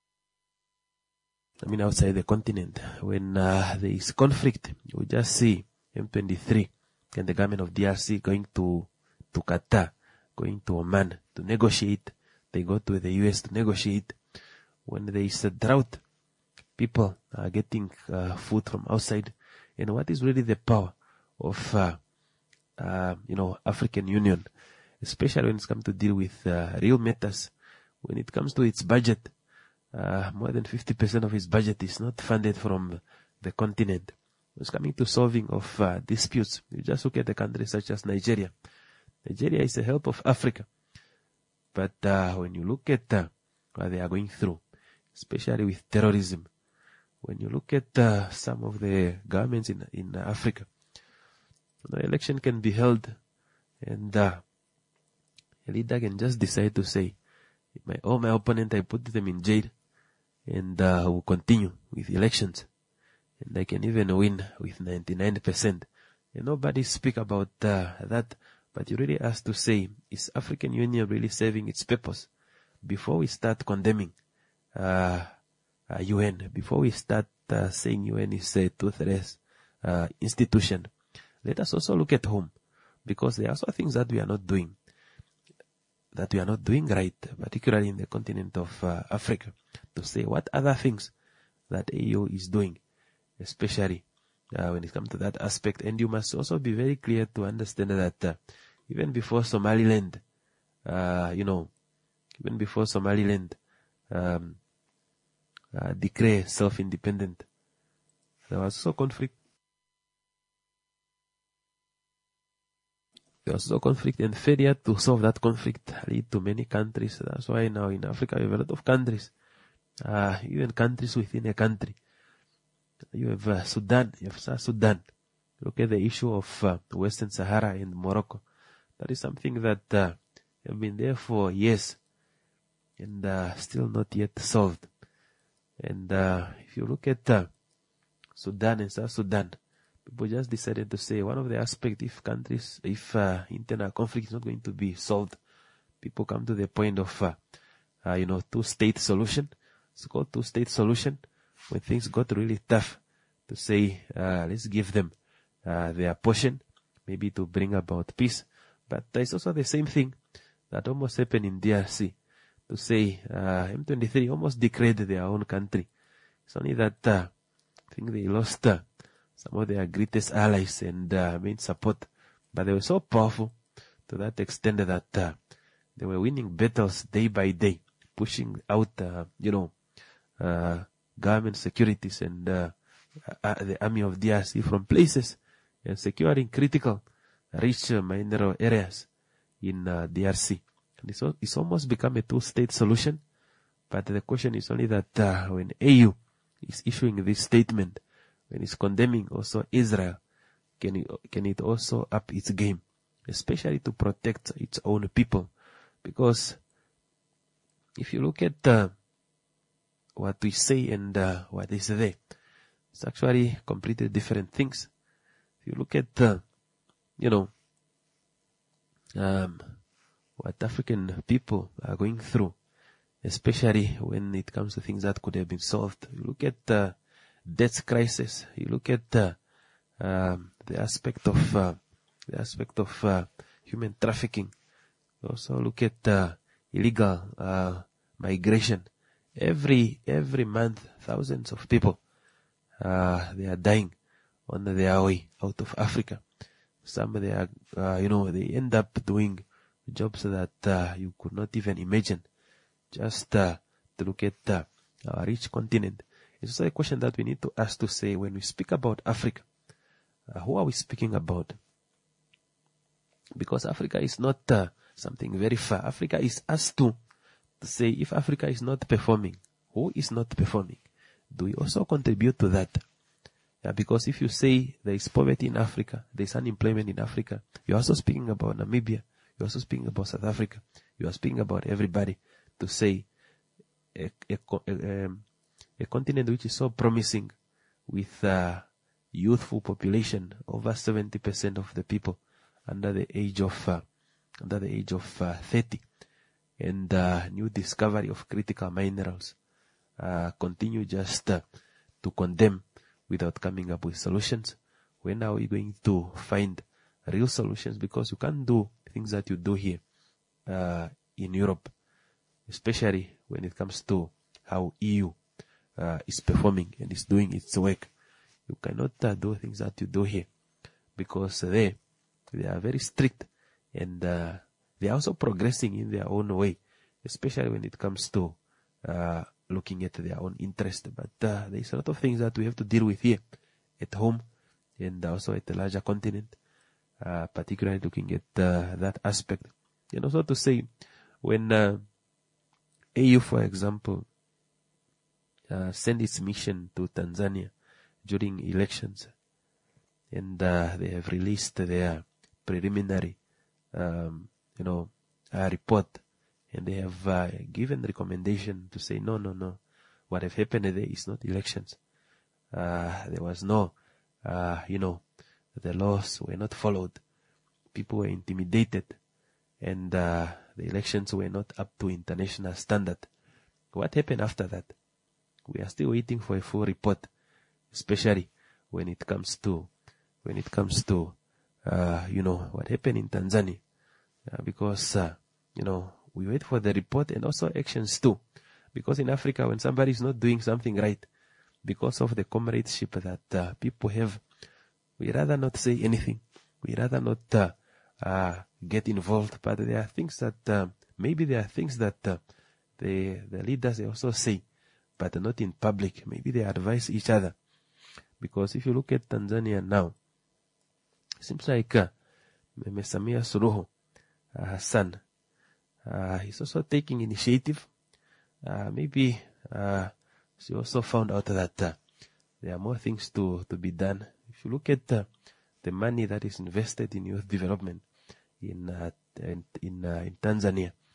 I mean, outside the continent. When uh, there is conflict, you will just see M twenty-three and the government of D R C going to, to Qatar, going to Oman to negotiate. They go to the U S to negotiate. When there is a drought, people are getting uh, food from outside. And what is really the power of, uh, uh, you know, African Union, especially when it's come to deal with uh, real matters? When it comes to its budget, uh, more than fifty percent of its budget is not funded from the continent. When it's coming to solving of uh, disputes, you just look at a country such as Nigeria. Nigeria is the help of Africa. But uh, when you look at uh, what they are going through, especially with terrorism, when you look at uh, some of the governments in in Africa, the election can be held, and uh, a leader can just decide to say, my all my opponent, I put them in jail, and uh, will continue with elections, and I can even win with ninety-nine percent. And nobody speak about uh, that, but you really have to say, is African Union really serving its purpose? Before we start condemning uh, uh, U N, before we start uh, saying U N is a toothless uh, institution, let us also look at home, because there are also things that we are not doing, that we are not doing right, particularly in the continent of uh, Africa, to say what other things that A U is doing, especially uh, when it comes to that aspect. And you must also be very clear to understand that uh, even before Somaliland, uh, you know, even before Somaliland um, uh, declare self-independent, there was also conflict. There was also conflict, and failure to solve that conflict lead to many countries. That's why now in Africa we have a lot of countries, uh, even countries within a country. You have uh, Sudan, you have South Sudan. Look at the issue of uh, Western Sahara and Morocco. That is something that uh, have been there for years. and uh, still not yet solved. And uh, if you look at uh, Sudan and South Sudan, people just decided to say one of the aspects, if countries, if uh, internal conflict is not going to be solved, people come to the point of, uh, uh, you know, two-state solution. It's called two-state solution. When things got really tough, to say, uh, let's give them uh, their portion, maybe to bring about peace. But it's also the same thing that almost happened in D R C, to say uh, M twenty-three almost declared their own country. It's only that uh, I think they lost uh, some of their greatest allies and uh, main support, but they were so powerful to that extent that uh, they were winning battles day by day, pushing out, uh, you know, uh, government securities and uh, uh, the army of D R C from places and securing critical, rich uh, mineral areas in uh, D R C. And it's, it's almost become a two-state solution. But the question is only that uh, when A U is issuing this statement, when it's condemning also Israel, can it, can it also up its game, especially to protect its own people? Because if you look at uh, what we say and uh, what is there, it's actually completely different things. If you look at, uh, you know, um, what African people are going through, especially when it comes to things that could have been solved. You look at uh, debt crisis. You look at uh, um, the aspect of uh, the aspect of uh, human trafficking. You also look at uh, illegal uh, migration. Every every month, thousands of people uh, they are dying on their way out of Africa. Some they are, uh, you know, they end up doing jobs that uh, you could not even imagine. Just uh, to look at uh, our rich continent. It's also a question that we need to ask to say, when we speak about Africa, uh, who are we speaking about? Because Africa is not uh, something very far. Africa is us too. To say, if Africa is not performing, who is not performing? Do we also contribute to that? Yeah, because if you say there is poverty in Africa, there is unemployment in Africa, you're also speaking about Namibia, you're also speaking about South Africa, you are speaking about everybody. To say a, a, a, um, a continent which is so promising, with uh, youthful population, over seventy percent of the people under the age of uh, under the age of uh, thirty, and uh, new discovery of critical minerals, uh, continue just uh, to condemn without coming up with solutions. When are we going to find real solutions? Because you can't do things that you do here uh, in Europe, especially when it comes to how E U uh, is performing and is doing its work. You cannot uh, do things that you do here, because uh, they they are very strict, and uh, they are also progressing in their own way, especially when it comes to uh, looking at their own interest. But uh, there is a lot of things that we have to deal with here at home and also at the larger continent, uh, particularly looking at uh, that aspect. And also to say, when uh, A U, for example, uh, sent its mission to Tanzania during elections, and uh, they have released their preliminary, um, you know, uh, report, and they have uh, given recommendation to say, no, no, no, what have happened there is not elections. Uh, there was no, uh, you know, the laws were not followed. People were intimidated, and uh, the elections were not up to international standard. What happened after that? We are still waiting for a full report, especially when it comes to, when it comes to, uh, you know, what happened in Tanzania. Uh, because, uh, you know, we wait for the report and also actions too. Because in Africa, when somebody is not doing something right, because of the comradeship that uh, people have, we rather not say anything. We rather not uh, uh, get involved. But there are things that, uh, maybe there are things that uh, the, the leaders they also say, but not in public. Maybe they advise each other. Because if you look at Tanzania now, it seems like uh, Meme Samia Suluhu uh, Hassan, uh, he's also taking initiative. Uh, maybe uh, she also found out that uh, there are more things to, to be done. If you look at uh, the money that is invested in youth development in uh, in in, uh, in Tanzania,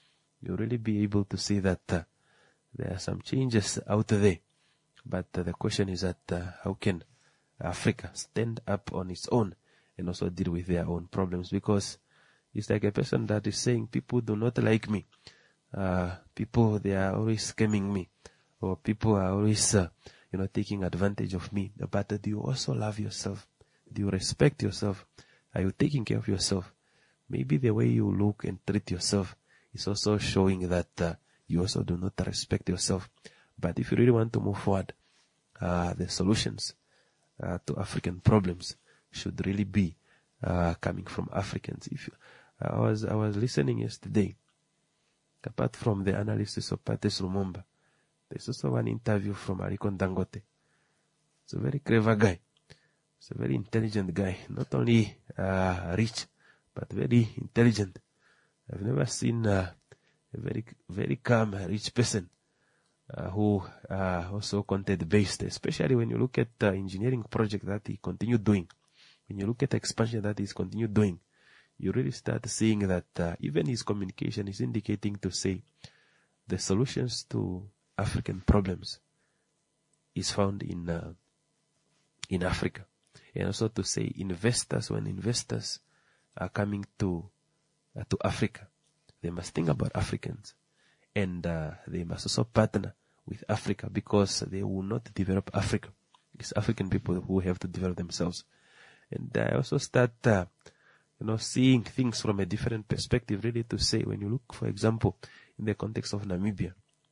you'll really be able to see that uh, there are some changes out there. But uh, the question is that uh, how can Africa stand up on its own and also deal with their own problems? Because it's like a person that is saying, people do not like me. Uh, people, they are always scamming me. Or people are always, uh, you know, taking advantage of me. But uh, do you also love yourself? Do you respect yourself? Are you taking care of yourself? Maybe the way you look and treat yourself is also showing that uh, you also do not respect yourself. But if you really want to move forward, uh, the solutions uh, to African problems should really be uh, coming from Africans. If you, I was I was listening yesterday, apart from the analysis of Patrice Lumumba, there's also one interview from Aliko Dangote. It's a very clever guy. It's a very intelligent guy. Not only uh, rich, but very intelligent. I've never seen uh, a very very calm, rich person uh, who uh, also content-based, especially when you look at the engineering project that he continued doing. When you look at the expansion that he's continued doing, you really start seeing that uh, even his communication is indicating to say the solutions to African problems is found in uh, in Africa. And also to say investors, when investors are coming to uh, to Africa, they must think about Africans, and uh, they must also partner with Africa, because they will not develop Africa. It's African people who have to develop themselves. And I also start, uh, you know, seeing things from a different perspective, really, to say, when you look, for example, in the context of Namibia,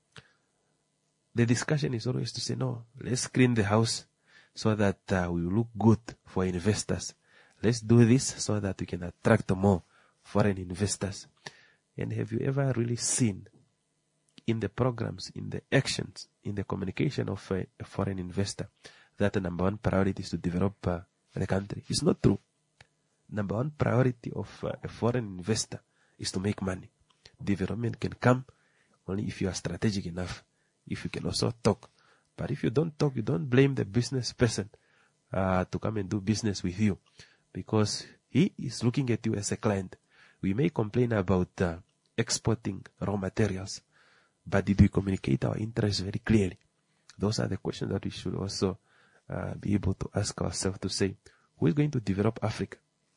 the discussion is always to say, no, let's clean the house so that uh, we look good for investors. Let's do this so that we can attract more foreign investors. And have you ever really seen in the programs, in the actions, in the communication of a, a foreign investor, that the number one priority is to develop uh, the country? It's not true. Number one priority of uh, a foreign investor is to make money. Development can come only if you are strategic enough, if you can also talk. But if you don't talk, you don't blame the business person uh, to come and do business with you, because he is looking at you as a client. We may complain about uh, exporting raw materials, but did we communicate our interests very clearly? Those are the questions that we should also uh, be able to ask ourselves, to say, who is going to develop Africa?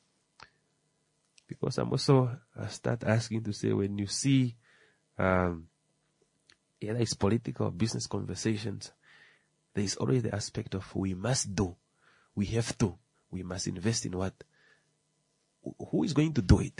Because I'm also uh, start asking to say, when you see um, either it's political or business conversations, there is always the aspect of we must do, we have to, we must invest in what? Who is going to do it?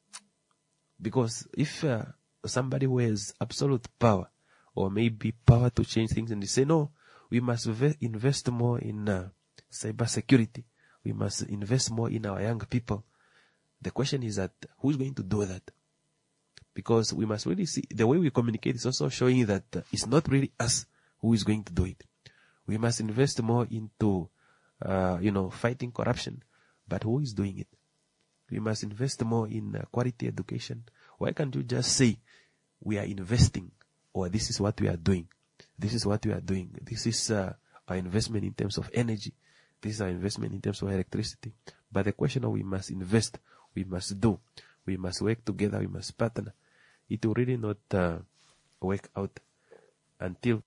Because if uh, somebody who has absolute power, or maybe power to change things, and they say, no, we must ve- invest more in uh, cyber security, we must invest more in our young people. The question is that, who is going to do that? Because we must really see, the way we communicate is also showing that uh, it's not really us who is going to do it. We must invest more into, uh, you know, fighting corruption. But who is doing it? We must invest more in uh, quality education. Why can't you just say, we are investing, or this is what we are doing? This is what we are doing. This is uh, our investment in terms of energy. This is our investment in terms of electricity. But the question of we must invest, we must do, we must work together, we must partner. It will really not uh, work out until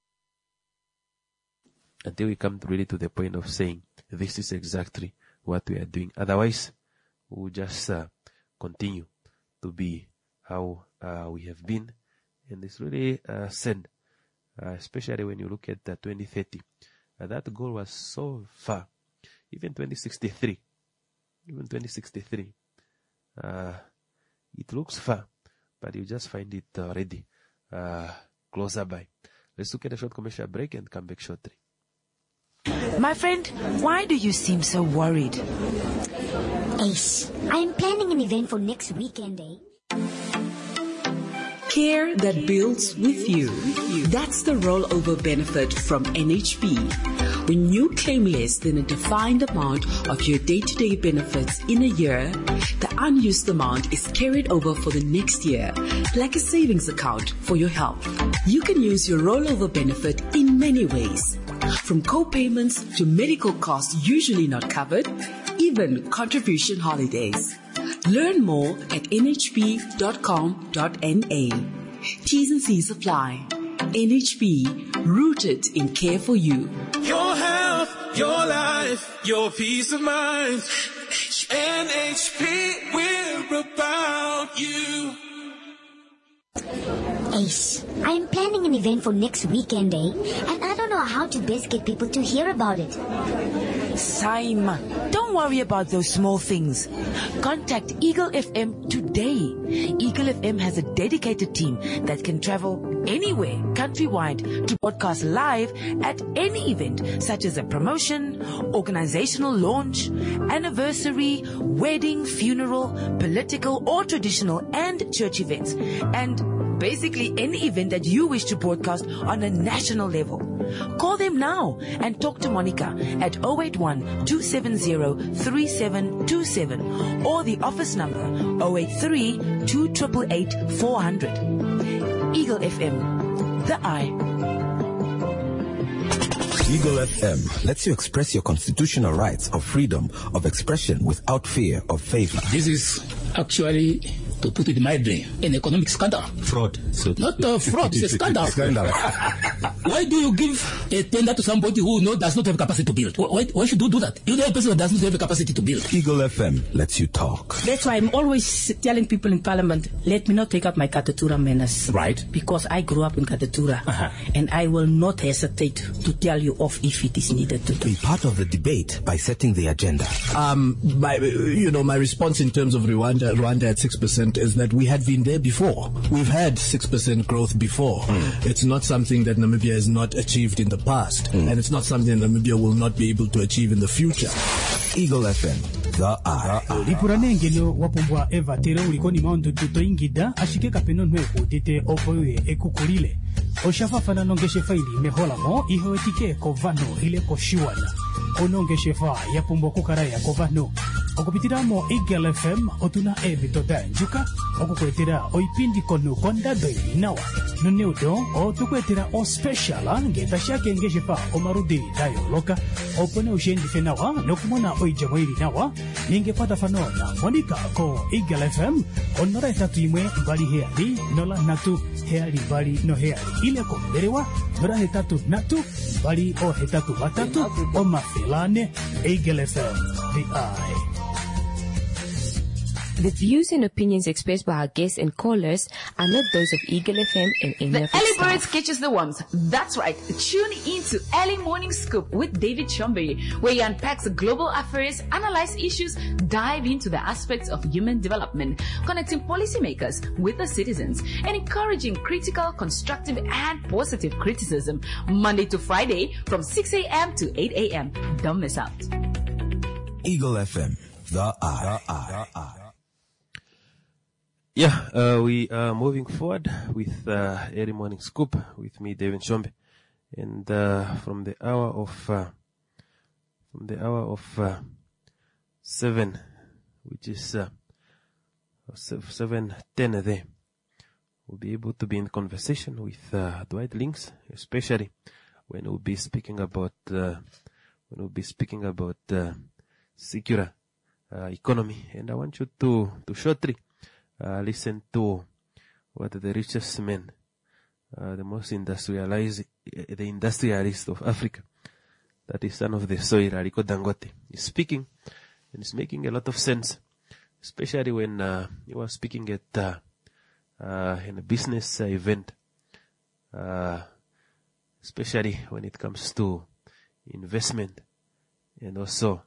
until we come to really to the point of saying, this is exactly what we are doing. Otherwise, we will just uh, continue to be how uh, we have been. And it's really uh, sad, uh, especially when you look at uh, twenty thirty. Uh, that goal was so far. Even twenty sixty-three. Even twenty sixty-three. Uh, it looks far, but you just find it already uh, closer by. Let's look at a short commercial break and come back shortly. My friend, why do you seem so worried? Ace, I'm planning an event for next weekend, eh? Care that builds with you. That's the rollover benefit from N H B. When you claim less than a defined amount of your day-to-day benefits in a year, the unused amount is carried over for the next year, like a savings account for your health. You can use your rollover benefit in many ways, from co-payments to medical costs usually not covered, even contribution holidays. Learn more at n h b dot com dot n a. T's and C's apply. N H B, rooted in care for you. Your health, your life, your peace of mind. N H B, we're about you. Ace, I'm planning an event for next weekend, eh? And I don't know how to best get people to hear about it. Saima, don't worry about those small things. Contact Eagle F M today. Eagle F M has a dedicated team that can travel anywhere countrywide to broadcast live at any event, such as a promotion, organizational launch, anniversary, wedding, funeral, political or traditional, and church events. And basically any event that you wish to broadcast on a national level. Call them now and talk to Monica at zero eight one, two seven zero, three seven two seven or the office number zero eight three, two eight eight, four zero zero. Eagle F M, the eye. Eagle F M lets you express your constitutional rights of freedom of expression without fear of favor. This is actually, to put it mildly, an economic scandal. Fraud. So not uh, fraud, it's a scandal. Scandal. Why do you give a tender to somebody who no, does not have capacity to build? Why, why should you do that? You know a person that does not have a capacity to build. Eagle F M lets you talk. That's why I'm always telling people in Parliament, let me not take up my Katatura manners. Right. Because I grew up in Katatura. Uh-huh. And I will not hesitate to tell you off if it is needed to do. Be part of the debate by setting the agenda. Um, my, you know, my response in terms of Rwanda, Rwanda at six percent is that we had been there before. We've had six percent growth before. Mm. It's not something that Namibia has not achieved in the past. Mm. And it's not something that Namibia will not be able to achieve in the future. Eagle F M, the eye. Lipuranengelo wapumbwa eva tere ulikoni maundu tuto ingida ashike kapeno nweko tete opoye ekukulile. Oshafafana nongeshe faili mehola mo ihowetike kovano ile koshiwana. Onongeshe fa yapumbwa kukaraya kovano. Okupitiramo Eagle F M otuna ebitoda njuka okukwetera oipindi kono konda doi nawa nuneudo otukwetera o special ngeta shake ngeshe fa omarudi dayo loka opone ushendi fenawa nokumona oijamoiri nawa ningepata fanona monika ko Eagle F M onora etatu imwe bali heali nola natu heali bali no heali ile ko berewa nora hetatu natu bali o hetatu batatu o mafilane Eagle F M the eye. The views and opinions expressed by our guests and callers are not those of Eagle F M and any The of its early staff. birds catches the worms. That's right. Tune in to Early Morning Scoop with David Chombe, where he unpacks global affairs, analyze issues, dive into the aspects of human development, connecting policymakers with the citizens, and encouraging critical, constructive, and positive criticism. Monday to Friday from six a.m. to eight a.m. Don't miss out. Eagle F M, the eye. The eye. The eye. Yeah, uh, we are moving forward with uh, Early Morning Scoop with me, David Chombe, and uh, from the hour of uh, from the hour of uh, seven, which is uh, seven ten there, we'll be able to be in conversation with uh, Dwight Links, especially when we'll be speaking about uh, when we'll be speaking about uh, secure uh, economy, and I want you to to shortly. Uh, listen to what the richest men, uh, the most industrialized, uh, the industrialist of Africa, that is son of the soil, Aliko Dangote, is speaking, and it's making a lot of sense, especially when uh, he was speaking at uh, uh, in a business uh, event, uh, especially when it comes to investment and also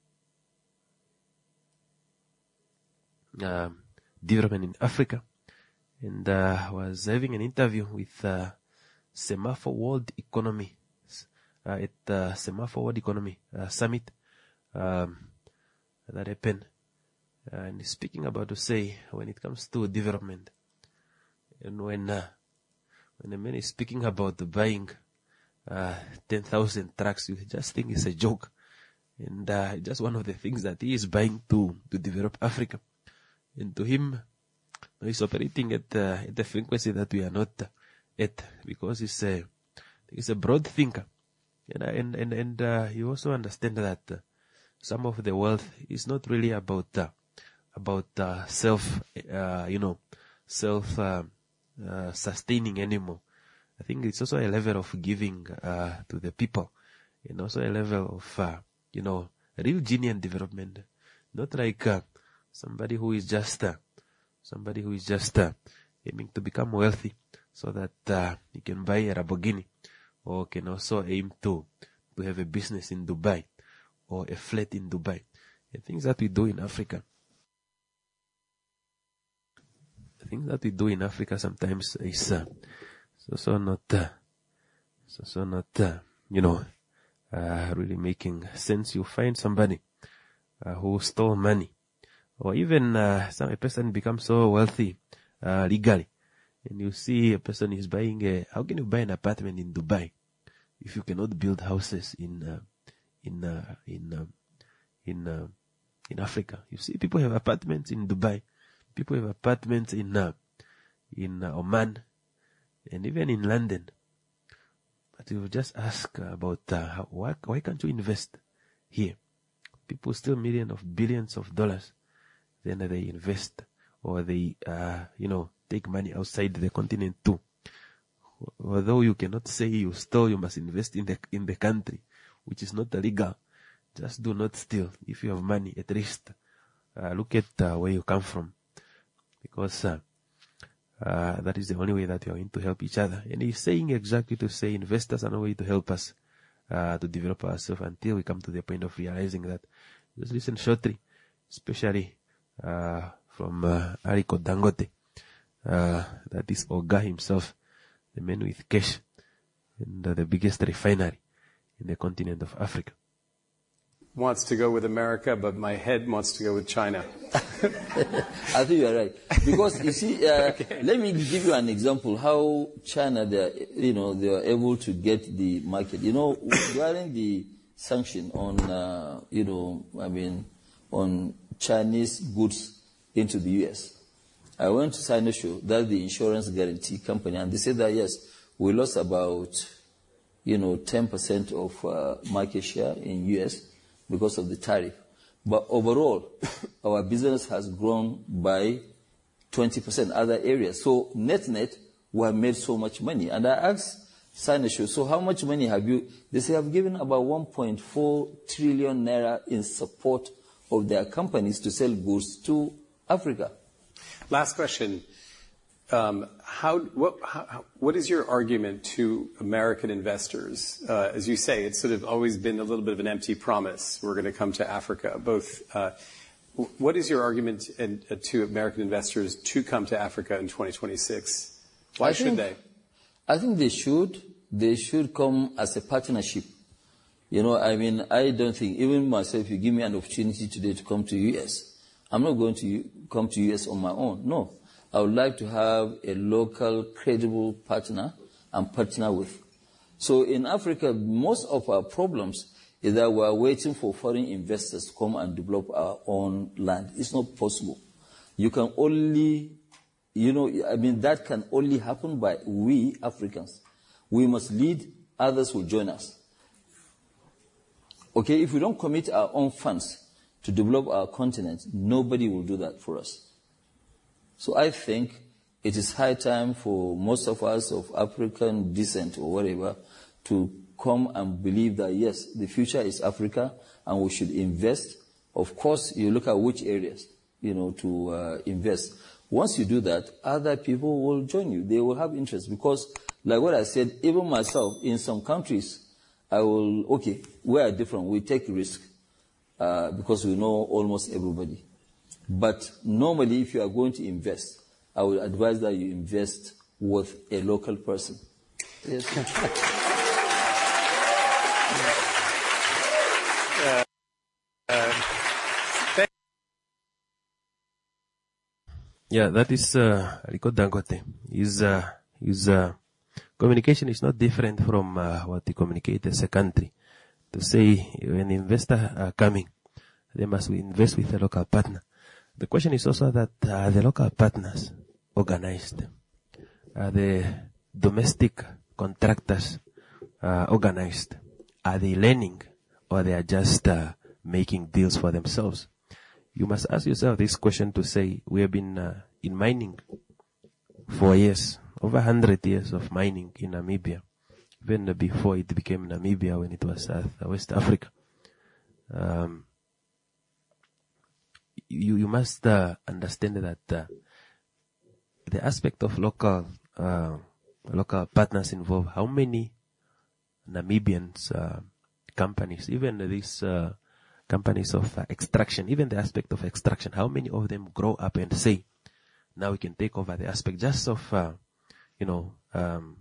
um, development in Africa, and uh, was having an interview with uh, Semaphore World Economy uh, at uh, Semaphore World Economy uh, Summit um, that happened, uh, and he's speaking about to say when it comes to development, and when uh, when a man is speaking about buying uh, ten thousand trucks, you just think it's a joke, and uh, just one of the things that he is buying to to develop Africa. And to him, he's operating at, uh, at the frequency that we are not uh, at, because he's a, he's a broad thinker. And, uh, and, and, and, uh, you also understand that uh, some of the wealth is not really about, uh, about, uh, self, uh, you know, self, uh, uh, sustaining anymore. I think it's also a level of giving uh, to the people, and also a level of, uh, you know, real genuine development. Not like uh, somebody who is just, uh, somebody who is just uh, aiming to become wealthy so that uh, he can buy a Lamborghini, or can also aim to, to have a business in Dubai or a flat in Dubai. The things that we do in Africa, the things that we do in Africa sometimes is uh, so so not uh, so so not uh, you know uh, really making sense. You find somebody uh, who stole money, or even uh, some a person becomes so wealthy uh, legally, and you see a person is buying a. How can you buy an apartment in Dubai if you cannot build houses in uh, in uh, in uh, in uh, in Africa? You see people have apartments in Dubai, people have apartments in uh, in uh, Oman, and even in London. But you just ask about uh, how, why, why can't you invest here? People steal millions of billions of dollars, then they invest, or they uh, you know take money outside the continent too. Although you cannot say you stole, you must invest in the in the country, which is not illegal. Just do not steal. If you have money, at least uh, look at uh, where you come from, because uh, uh, that is the only way that you are going to help each other. And he's saying exactly to say investors are no way to help us uh, to develop ourselves until we come to the point of realizing that. Just listen shortly, especially uh, from uh, Aliko Dangote, uh, that is Oga himself, the man with cash, and uh, the biggest refinery in the continent of Africa. Wants to go with America, but my head wants to go with China. I think you are right. Because you see, uh, okay. Let me give you an example how China, they are, you know, they are able to get the market. You know, during the sanction on, uh, you know, I mean, on Chinese goods into the U S, I went to Sinosure, that's the insurance guarantee company, and they said that yes, we lost about, you know, ten percent of uh, market share in U S because of the tariff. But overall, our business has grown by twenty percent other areas. So net net, we have made so much money. And I asked Sinosure, so how much money have you? They say have given about one point four trillion naira in support of their companies to sell goods to Africa. Last question. Um, how, what, how, what is your argument to American investors? Uh, as you say, it's sort of always been a little bit of an empty promise. We're going to come to Africa. Both. Uh, what is your argument in, uh, to American investors to come to Africa in twenty twenty-six? Why I should think, they? I think they should. They should come as a partnership. You know, I mean, I don't think, even myself, if you give me an opportunity today to come to U S, I'm not going to come to U S on my own. No. I would like to have a local, credible partner and partner with. So in Africa, most of our problems is that we are waiting for foreign investors to come and develop our own land. It's not possible. You can only, you know, I mean, that can only happen by we Africans. We must lead, others will join us. Okay, if we don't commit our own funds to develop our continent, nobody will do that for us. So I think it is high time for most of us of African descent or whatever to come and believe that, yes, the future is Africa and we should invest. Of course, you look at which areas, you know, to uh, invest. Once you do that, other people will join you. They will have interest because, like what I said, even myself, in some countries, I will, okay, we are different. We take risk uh, because we know almost everybody. But normally, if you are going to invest, I would advise that you invest with a local person. Yes. uh, uh, yeah, that is uh, Aliko Dangote. His, uh, his uh, communication is not different from uh, what he communicates as a country. To say when investors are coming, they must invest with a local partner. The question is also that uh, the local partners organized, are the domestic contractors uh, organized? Are they learning, or they are just uh, making deals for themselves? You must ask yourself this question to say, we have been uh, in mining for years. over one hundred years of mining in Namibia, even before it became Namibia when it was South West Africa. Um, you you must uh, understand that uh, the aspect of local uh, local partners involved. How many Namibians uh, companies, even these uh, companies of uh, extraction, even the aspect of extraction, how many of them grow up and say, now we can take over the aspect just of, uh, you know, um,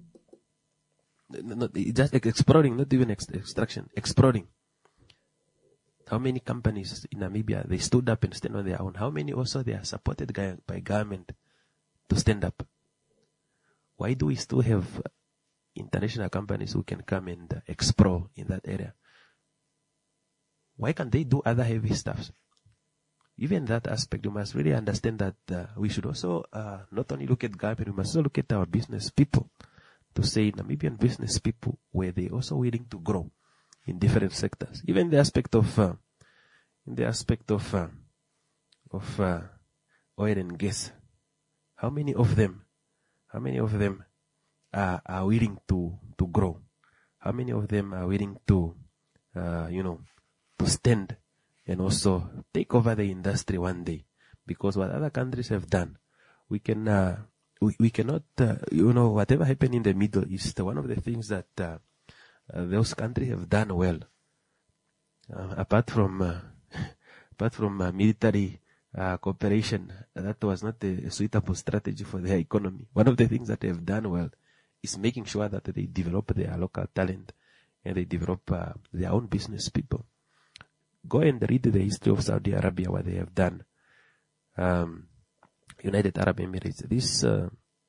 not, just exploring, not even ex- extraction, exploring. How many companies in Namibia, they stood up and stand on their own? How many also they are supported by, by government to stand up? Why do we still have international companies who can come and uh, explore in that area? Why can't they do other heavy stuff? Even that aspect, you must really understand that uh, we should also uh, not only look at government, we must also look at our business people to say Namibian business people, were they also willing to grow in different sectors? Even the aspect of, uh, in the aspect of, uh, of uh, oil and gas, how many of them, how many of them are, are willing to, to grow? How many of them are willing to, uh, you know, to stand and also take over the industry one day? Because what other countries have done, we can, uh, we, we cannot, uh, you know, whatever happened in the Middle East, one of the things that uh, uh, those countries have done well, uh, apart from, uh, apart from uh, military uh, cooperation, that was not a, a suitable strategy for their economy. One of the things that they have done well is making sure that they develop their local talent and they develop uh, their own business people. Go and read the history of Saudi Arabia, what they have done. Um, United Arab Emirates. These uh,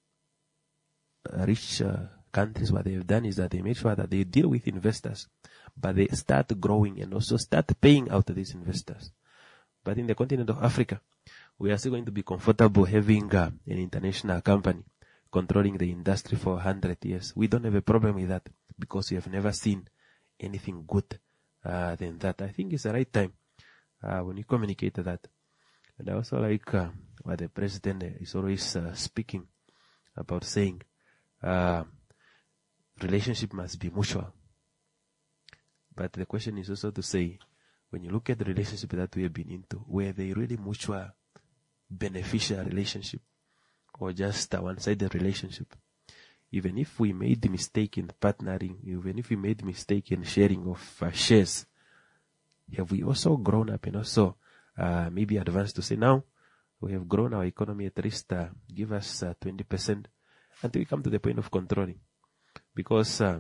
rich uh, countries, what they have done is that they make sure that they deal with investors, but they start growing and also start paying out these investors. But in the continent of Africa, we are still going to be comfortable having uh, an international company controlling the industry for one hundred years. We don't have a problem with that because we have never seen anything good uh, than that. I think it's the right time uh, when you communicate that. And I also like uh, what the president is always uh, speaking about, saying uh, relationship must be mutual. But the question is also to say, when you look at the relationship that we have been into, were they really mutual beneficial relationship or just a one-sided relationship? Even if we made the mistake in partnering, even if we made the mistake in sharing of uh, shares, have we also grown up and also uh, maybe advanced to say, now we have grown our economy, at least uh, give us uh, twenty percent until we come to the point of controlling? Because uh,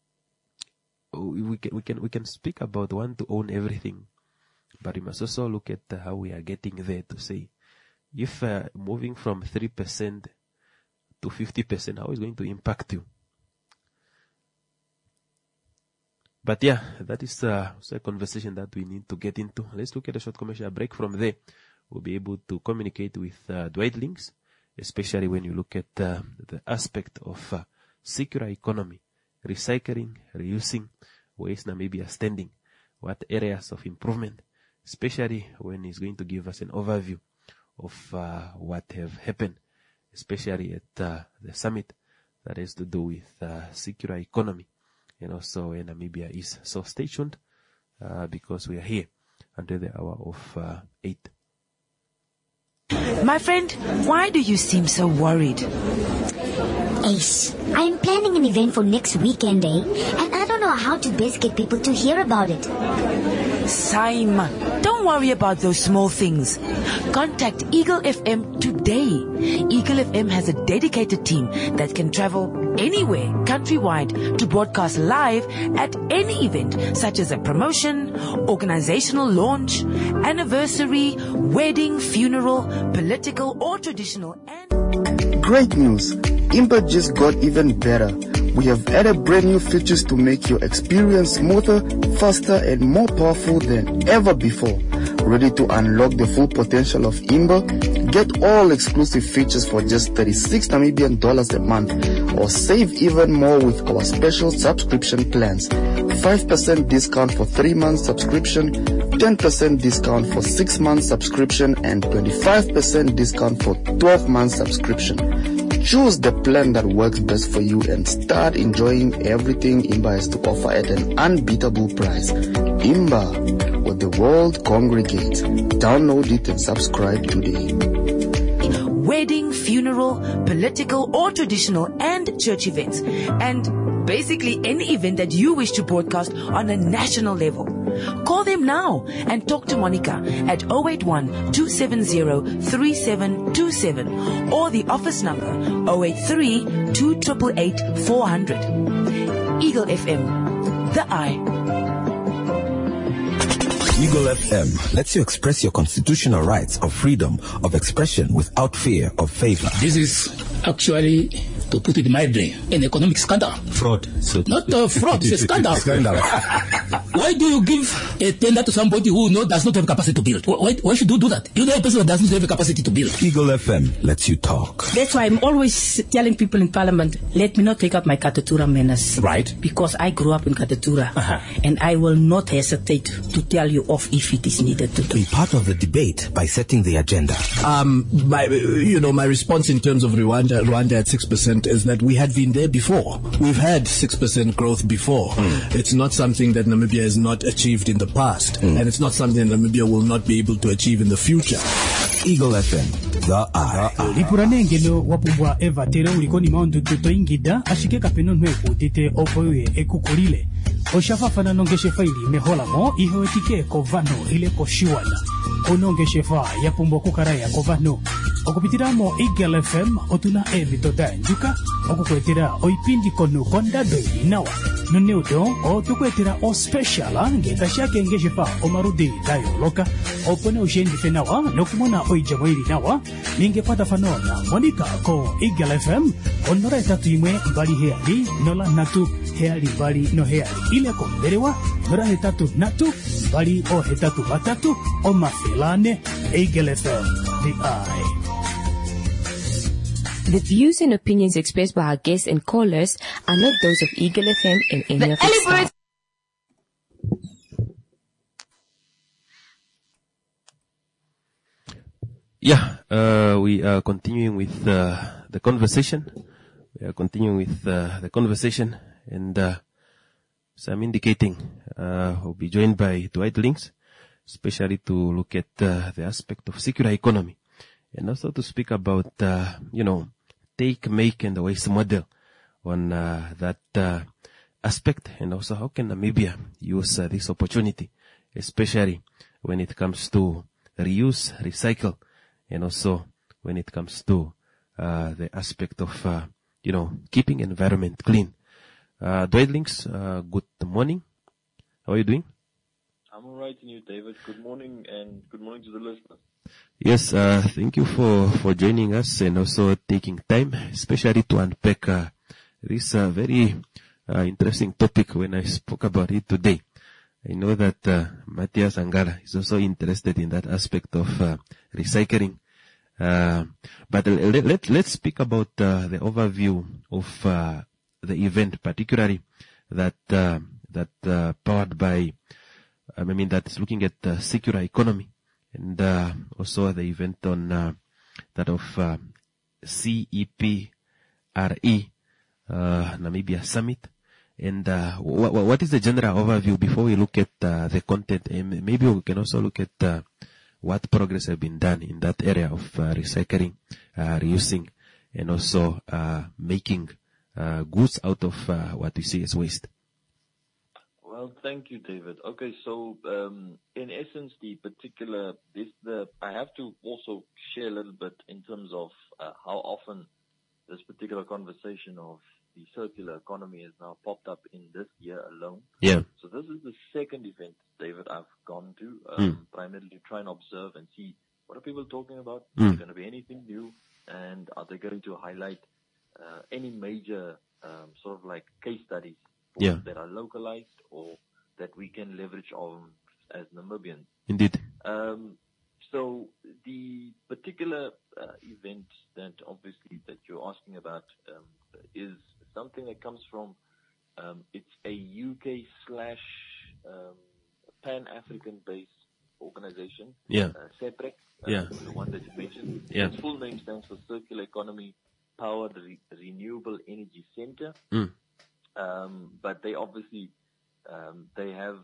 we can, we can, we can speak about one to own everything, but we must also look at uh, how we are getting there to say, if uh, moving from three percent to fifty percent, how is it going to impact you? But yeah, that is uh, also a conversation that we need to get into. Let's look at a short commercial break. From there, we'll be able to communicate with uh, Dwight Links, especially when you look at uh, the aspect of uh, circular economy, recycling, reusing, where is Namibia standing, what areas of improvement, especially when he's going to give us an overview of uh, what have happened, especially at uh, the summit that has to do with uh, circular economy and also where Namibia is. So stay tuned uh, because we are here until the hour of uh, eight. My friend, why do you seem so worried? Ace, I'm planning an event for next weekend, eh? And I don't know how to best get people to hear about it. Simon, don't worry about those small things. Contact Eagle F M today. Eagle F M has a dedicated team that can travel anywhere countrywide to broadcast live at any event, such as a promotion, organizational launch, anniversary, wedding, funeral, political or traditional. And great news! Imba just got even better. We have added brand new features to make your experience smoother, faster and more powerful than ever before. Ready to unlock the full potential of Imba? Get all exclusive features for just thirty-six Namibian dollars a month, or save even more with our special subscription plans. five percent discount for three months subscription, ten percent discount for six months subscription and twenty-five percent discount for twelve months subscription. Choose the plan that works best for you and start enjoying everything Imba has to offer at an unbeatable price. Imba, where the world congregates. Download it and subscribe today. Wedding, funeral, political or traditional and church events, and basically any event that you wish to broadcast on a national level. Call them now and talk to Monica at zero eight one, two seven zero, three seven two seven or the office number zero eight three, two eight eight, four hundred. Eagle F M, the eye. Eagle F M lets you express your constitutional rights of freedom of expression without fear of favor. This is actually, to put it mildly, an economic scandal. Fraud. So Not a fraud, it's a scandal. Scandal. Why do you give a tender to somebody who no, does not have capacity to build? Why, why should you do that? You know a person that doesn't have a capacity to build. Eagle F M lets you talk. That's why I'm always telling people in Parliament, let me not take up my Katatura manners. Right. Because I grew up in Katatura. Uh-huh. And I will not hesitate to tell you off if it is needed to do. Be part of the debate by setting the agenda. Um, my, you know, my response in terms of Rwanda, Rwanda at six percent is that we had been there before. We've had six percent growth before. Mm. It's not something that Namibia has not achieved in the past. Mm. And it's not something that Namibia will not be able to achieve in the future. Eagle F M, the eye. Lipuranengelo wapubwa eva tere ulikoni maundu tuto ingida ashike kapeno nweku tite opoye ekukulile. Oshafafana nongeshe faili mehola mo ihewetike kovano ile koshiwana. Onongeshe fa ya pumbo kukaraya kovano. Okupitiramo Eagle F M otuna evitoda njuka. Okukwetera oipindi konu konda doi nawa. Nuneudo o tukwetera o speciala ngeta shake ngeshe fa omarudi dayo loka. Opone ushendi fenawa nokumona oijamoiri nawa. Ningepata fanona Monica ko Eagle F M onora tatu imwe bali heali nola natu heali bali no heali. Ile konderewa nora hetatu natu bali o hetatu batatu o mafelane. Eagle F M, the eye. The views and opinions expressed by our guests and callers are not those of Eagle F M and any The of its staff. Yeah, uh, we are continuing with uh, the conversation. We are continuing with uh, the conversation, and uh, so I'm indicating uh, we'll be joined by Dwight Links, especially to look at uh, the aspect of circular economy, and also to speak about, uh, you know, take, make, and the waste model on uh, that uh, aspect, and also how can Namibia use uh, this opportunity, especially when it comes to reuse, recycle, and also when it comes to uh, the aspect of, uh, you know, keeping environment clean. Uh, Dwight Links, uh, good morning. How are you doing? I'm all right, and you, David. Good morning, and good morning to the listeners. Yes, uh, thank you for, for joining us and also taking time, especially to unpack uh, this uh, very uh, interesting topic when I spoke about it today. I know that uh, Matthias Angala is also interested in that aspect of uh, recycling. Uh, but let, let, let's speak about uh, the overview of uh, the event, particularly that uh, that uh, powered by, I mean, that is looking at uh, circular economy, and uh, also the event on uh, that of uh, C E P R E, uh, Namibia Summit. And uh, wh- what is the general overview before we look at uh, the content? And maybe we can also look at uh, what progress has been done in that area of uh, recycling, uh, reusing, and also uh, making uh, goods out of uh, what we see as waste. Well, thank you, David. Okay, so um, in essence, the particular this the I have to also share a little bit in terms of uh, how often this particular conversation of the circular economy has now popped up in this year alone. Yeah. So this is the second event, David, I've gone to, um, Mm. primarily to try and observe and see what are people talking about. Mm. Is there going to be anything new? And are they going to highlight uh, any major um, sort of like case studies Yeah. that are localized or that we can leverage on as Namibians? Indeed. Um, so the particular uh, event that obviously that you're asking about um, is something that comes from, um, it's a U K slash um, Pan-African based organization, Yeah. uh, CEPREC, uh, Yeah. the one that you mentioned. Yeah. Its full name stands for Circular Economy powered re- renewable energy center. Mm. Um, but they obviously, um, they have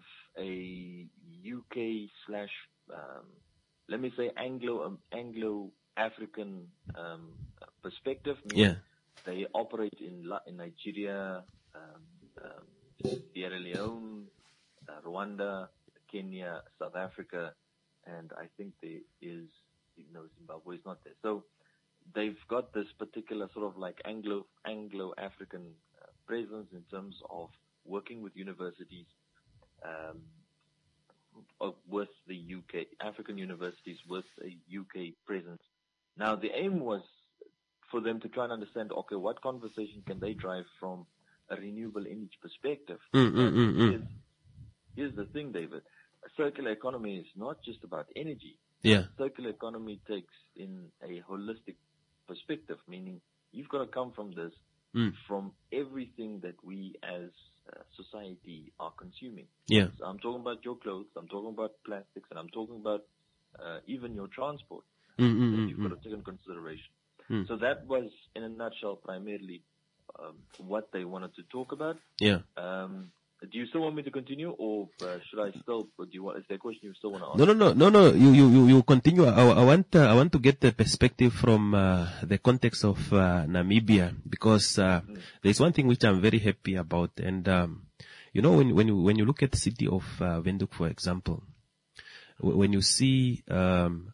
a U K slash, um, let me say Anglo, um, Anglo-African, um, perspective. Yeah. They operate in, La- in Nigeria, um, um, Sierra Leone, uh, Rwanda, Kenya, South Africa, and I think there is, you know, Zimbabwe is not there. So they've got this particular sort of like Anglo, Anglo-African uh, presence in terms of working with universities, um, uh, with the U K, African universities with a U K presence. Now the aim was for them to try and understand, okay, what conversation can they drive from a renewable energy perspective? Mm, mm, And mm, mm. Here's, here's the thing, David. A circular economy is not just about energy. Yeah. Circular economy takes in a holistic perspective, meaning you've got to come from this, Mm. from everything that we as uh, society are consuming. Yeah. So I'm talking about your clothes, I'm talking about plastics, and I'm talking about uh, even your transport Mm, mm, that mm, you've mm. got to take in consideration. Mm. So that was, in a nutshell, primarily um, what they wanted to talk about. Yeah. Um, do you still want me to continue, or uh, should I still? Or do you want? Is there a question you still want to ask? No, no, no, no, no. You, you, you, you continue. I, I want, uh, I want to get the perspective from uh, the context of uh, Namibia, because uh, mm. there's one thing which I'm very happy about, and um, you know, when when you when you look at the city of uh, Windhoek, for example, w- when you see um,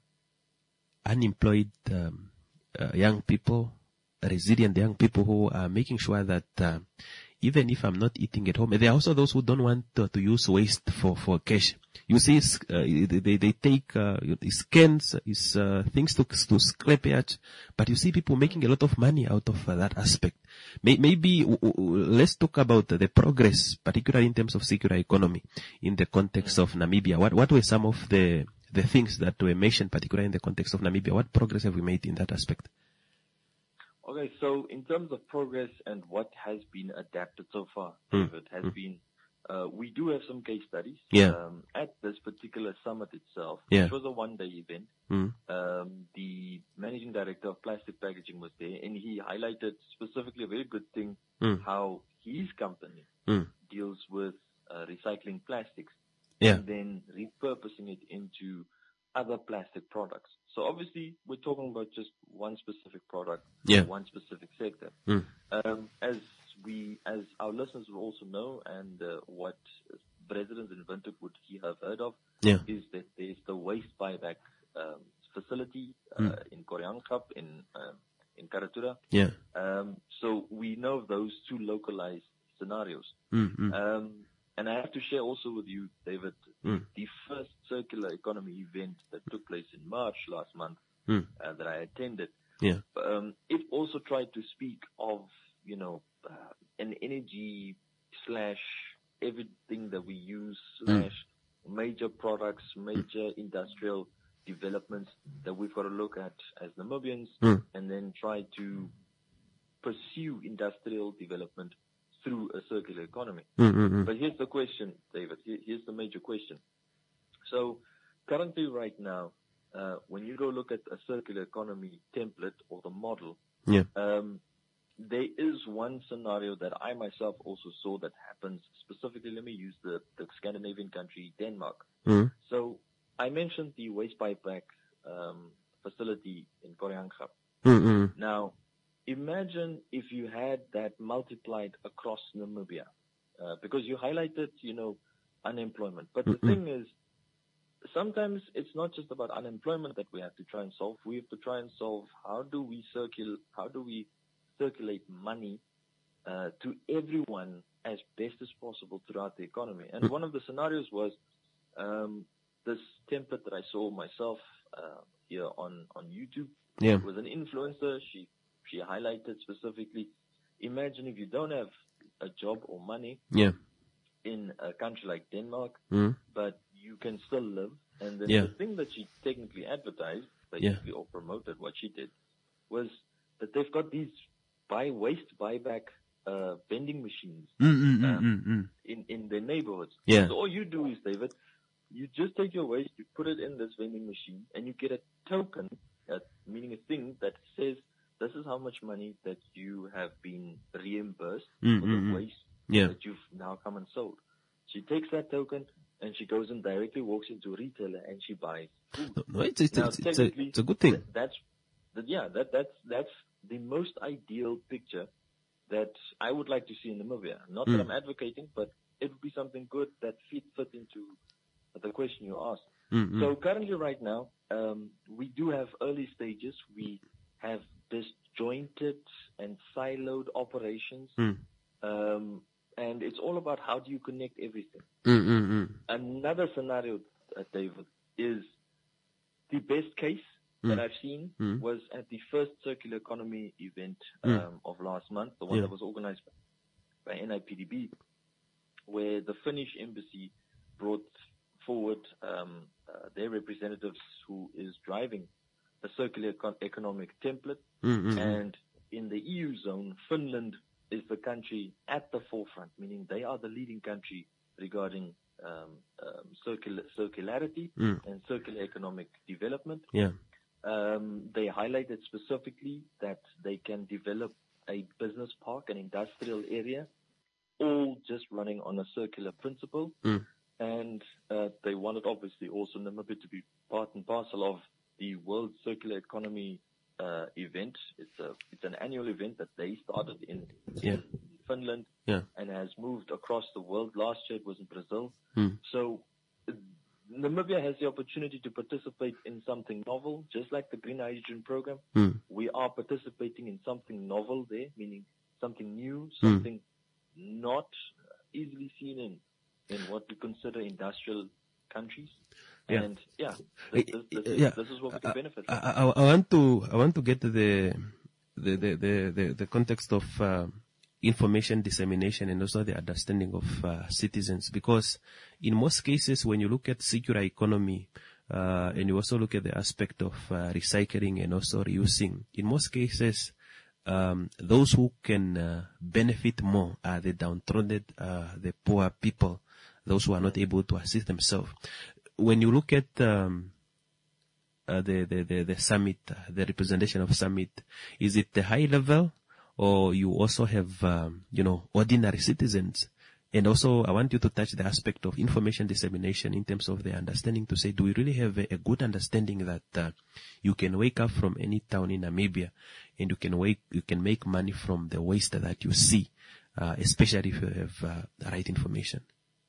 unemployed um, uh, young people, resilient young people who are making sure that uh, even if I'm not eating at home, there are also those who don't want uh, to use waste for, for cash. You see, uh, they, they take, uh, scans, is, uh, things to, to scrapyard, but you see people making a lot of money out of uh, that aspect. May, maybe, w- w- let's talk about the progress, particularly in terms of circular economy, in the context of Namibia. What, what were some of the, the things that were mentioned, particularly in the context of Namibia? What progress have we made in that aspect? Okay, so in terms of progress and what has been adapted so far, Mm. David, has Mm. been, uh, we do have some case studies. Yeah. Um, at this particular summit itself, Yeah. which was a one-day event, Mm. um, the managing director of plastic packaging was there, and he highlighted specifically a very good thing, Mm. how his company Mm. deals with uh, recycling plastics Yeah. and then repurposing it into other plastic products. So obviously, we're talking about just one specific product, Yeah. one specific sector. Mm. Um, as we, as our listeners will also know, and uh, what residents in Windhoek would he have heard of, Yeah. is that there's the waste buyback um, facility uh, Mm. in Koreankap, in um, in Karatura. Yeah. Um, so we know those two localized scenarios. Mm, mm. Um, and I have to share also with you, David, Mm. the first circular economy event that took place in March last month Mm. uh, that I attended. Yeah. Um, it also tried to speak of, you know, uh, an energy slash everything that we use slash major products, major industrial developments that we've got to look at as Namibians, Mm. and then try to pursue industrial development through a circular economy. Mm, mm, mm. But here's the question, David. Here- Here's the major question. So currently right now, uh, when you go look at a circular economy template or the model, Yeah. um, there is one scenario that I myself also saw that happens specifically. Let me use the, the Scandinavian country, Denmark. Mm. So I mentioned the waste buyback um, facility in Koreankap. Mm, mm. Now, imagine if you had that multiplied across Namibia, uh, because you highlighted, you know, unemployment. But the Mm-mm. thing is, sometimes it's not just about unemployment that we have to try and solve. We have to try and solve how do we circul, how do we circulate money uh, to everyone as best as possible throughout the economy. And Mm. one of the scenarios was um, this template that I saw myself uh, here on on YouTube. Yeah. It was an influencer. She she highlighted specifically, imagine if you don't have a job or money Yeah. in a country like Denmark, Mm. but you can still live. And then Yeah. the thing that she technically advertised, basically, or promoted what she did, was that they've got these buy waste buyback uh, vending machines Mm, mm, mm, um, mm, mm. in, in their neighborhoods. Yeah. So all you do is, David, you just take your waste, you put it in this vending machine, and you get a token, uh, meaning a thing that says, this is how much money that you have been reimbursed Mm, for mm, the mm. waste Yeah. that you've now come and sold. She takes that token and she goes and directly walks into a retailer and she buys food. No, it's, it's, Now, it's, it's, a, technically, it's a good thing. th- That's, that, yeah, that, that's, that's the most ideal picture that I would like to see in Namibia. Not that Mm. I'm advocating, but it would be something good that fit, fit into the question you asked. Mm, mm. So currently right now, um, we do have early stages. We have disjointed and siloed operations. Mm. Um, and it's all about how do you connect everything. Mm, mm, mm. Another scenario, uh, David, is the best case Mm. that I've seen Mm. was at the first circular economy event Mm. um, of last month, the one Yeah. that was organized by N I P D B, where the Finnish embassy brought forward um, uh, their representatives who is driving a circular econ- economic template. Mm, mm, mm. And in the E U zone, Finland is the country at the forefront, meaning they are the leading country regarding um, um, circular, circularity Mm. and circular economic development. Yeah. Um, they highlighted specifically that they can develop a business park, an industrial area, all just running on a circular principle. Mm. And uh, they wanted, obviously, also Namibia to be part and parcel of the World Circular Economy uh, event. It's a it's an annual event that they started in Yeah. Finland Yeah. and has moved across the world. Last year it was in Brazil. Mm. So uh, Namibia has the opportunity to participate in something novel, just like the Green Hydrogen Program. Mm. We are participating in something novel there, meaning something new, Mm. something not easily seen in, in what we consider industrial countries. Yeah. And yeah, this, this, this, is, yeah. this is what we can benefit I, from. I, I want to I want to get to the the the the, the, the context of uh, information dissemination and also the understanding of uh, citizens, because in most cases when you look at circular economy uh, and you also look at the aspect of uh, recycling and also reusing, in most cases um, those who can uh, benefit more are the downtrodden, uh, the poor people, those who are not able to assist themselves. When you look at um, uh, the, the, the, the summit, uh, the representation of summit, is it the high level, or you also have, um, you know, ordinary citizens? And also, I want you to touch the aspect of information dissemination in terms of the understanding to say, do we really have a, a good understanding that uh, you can wake up from any town in Namibia and you can wake, you can make money from the waste that you see, uh, especially if you have uh, the right information?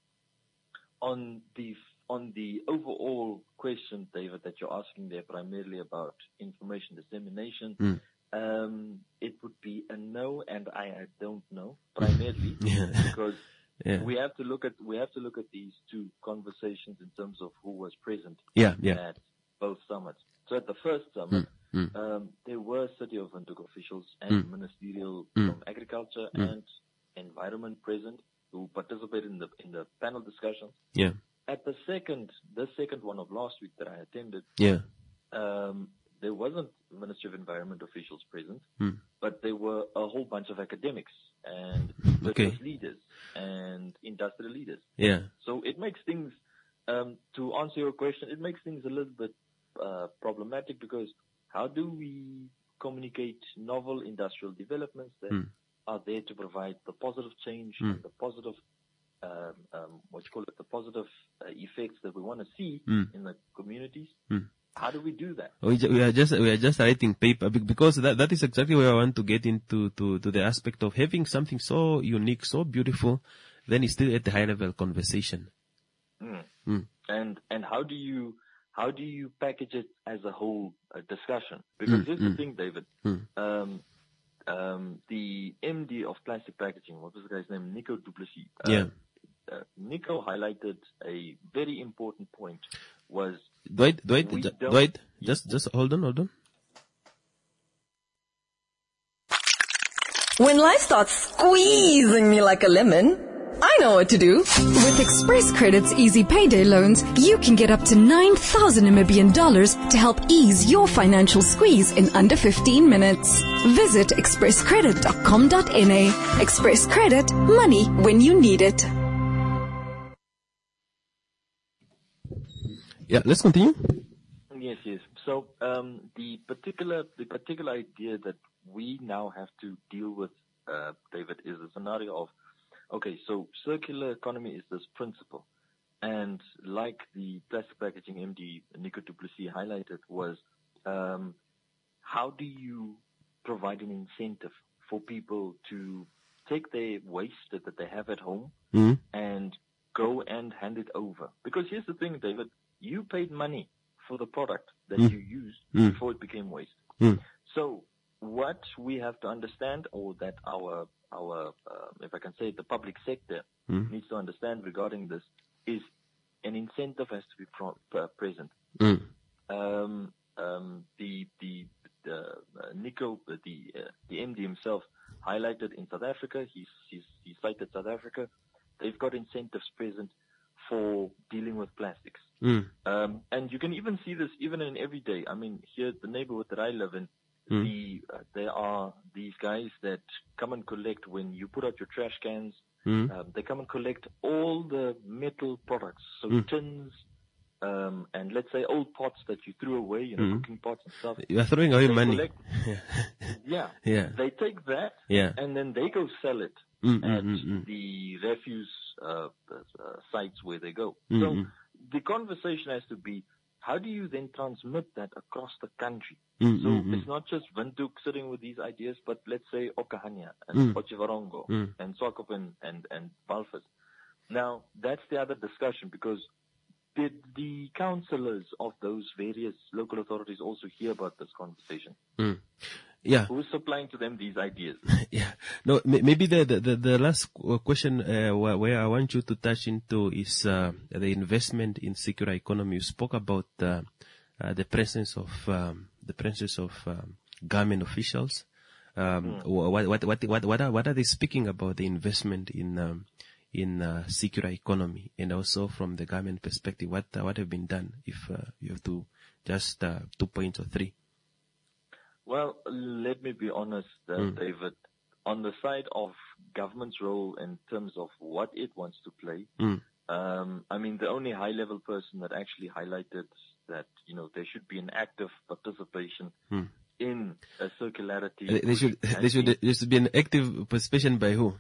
On the on the overall question, David, that you're asking there, primarily about information dissemination, Mm. um, it would be a no, and I, I don't know primarily Yeah. because Yeah. we have to look at we have to look at these two conversations in terms of who was present Yeah, yeah. at both summits. So at the first summit, Mm, mm. um, there were City of Windhoek officials and Mm. ministerial Mm. from agriculture Mm. and environment present who participated in the in the panel discussions. Yeah. At the second, the second one of last week that I attended, Yeah. um, there wasn't Ministry of Environment officials present, Mm. but there were a whole bunch of academics and Okay. business leaders and industrial leaders. Yeah. So it makes things, um, to answer your question, it makes things a little bit uh, problematic because how do we communicate novel industrial developments that Mm. are there to provide the positive change Mm. and the positive, um, um, what you call it, the positive uh, effects that we want to see Mm. in the communities? Mm. How do we do that? We, ju- we are just we are just writing paper be- because that that is exactly where I want to get into to, to the aspect of having something so unique, so beautiful, then it's still at the high level conversation. Mm. Mm. And and how do you how do you package it as a whole uh, discussion? Because Mm, here's mm. the thing, David. Mm. Um, um, the M D of plastic packaging, what was the guy's name? Nico Duplessis. Uh, Yeah. Uh, Nico highlighted a very important point. Was Dwight, Dwight, we ju- don't- Dwight, just just hold on, hold on. When life starts squeezing me like a lemon, I know what to do. With Express Credit's easy payday loans, you can get up to nine thousand Namibian dollars to help ease your financial squeeze in under fifteen minutes. Visit express credit dot com dot n a. Express Credit, money when you need it. Yeah, let's continue. Yes, yes. So um, the particular the particular idea that we now have to deal with, uh, David, is a scenario of, okay, so circular economy is this principle. And like the plastic packaging M D, Nico du Plessis, highlighted was, um, how do you provide an incentive for people to take their waste that they have at home Mm. and go and hand it over? Because here's the thing, David, you paid money for the product that Mm. you used Mm. before it became waste. Mm. So what we have to understand, or that our, our uh, if I can say it, the public sector Mm. needs to understand regarding this, is an incentive has to be pro- uh, present. Mm. Um, um, the the the uh, Nico, uh, the uh, the M D himself highlighted in South Africa. He's, he's he cited South Africa. They've got incentives present for dealing with plastics. Mm. Um, and you can even see this even in everyday. I mean, here the neighborhood that I live in, Mm. the uh, there are these guys that come and collect when you put out your trash cans. Mm. Um, they come and collect all the metal products, so Mm. tins, um, and let's say old pots that you threw away, you know, Mm. cooking pots and stuff. You are throwing away They money. collect- yeah. Yeah. They take that, Yeah. and then they go sell it Mm, mm, at mm, mm. the refuse uh, uh, sites where they go. Mm, so mm. the conversation has to be, how do you then transmit that across the country? Mm, so mm, mm. it's not just Windhoek sitting with these ideas, but let's say Okahania and Mm. Potchefstroom Mm. and Swakopmund and, and Balfour. Now, that's the other discussion, because did the councillors of those various local authorities also hear about this conversation? Mm. Yeah. Who's supplying to them these ideas? Yeah. No, may- maybe the, the, the, the last qu- question uh, where, where I want you to touch into is uh, the investment in circular economy. You spoke about uh, uh, the presence of um, the presence of um, government officials. Um, Mm. what, what, what, what, what, are, what are they speaking about the investment in um, in uh, circular economy, and also from the government perspective, what uh, what have been done? If uh, you have to just uh, two points or three. Well, let me be honest, uh, Mm. David. On the side of government's role in terms of what it wants to play, Mm. um, I mean, the only high-level person that actually highlighted that, you know, there should be an active participation Mm. in a circularity. They, they should push they should there should be an active participation by who?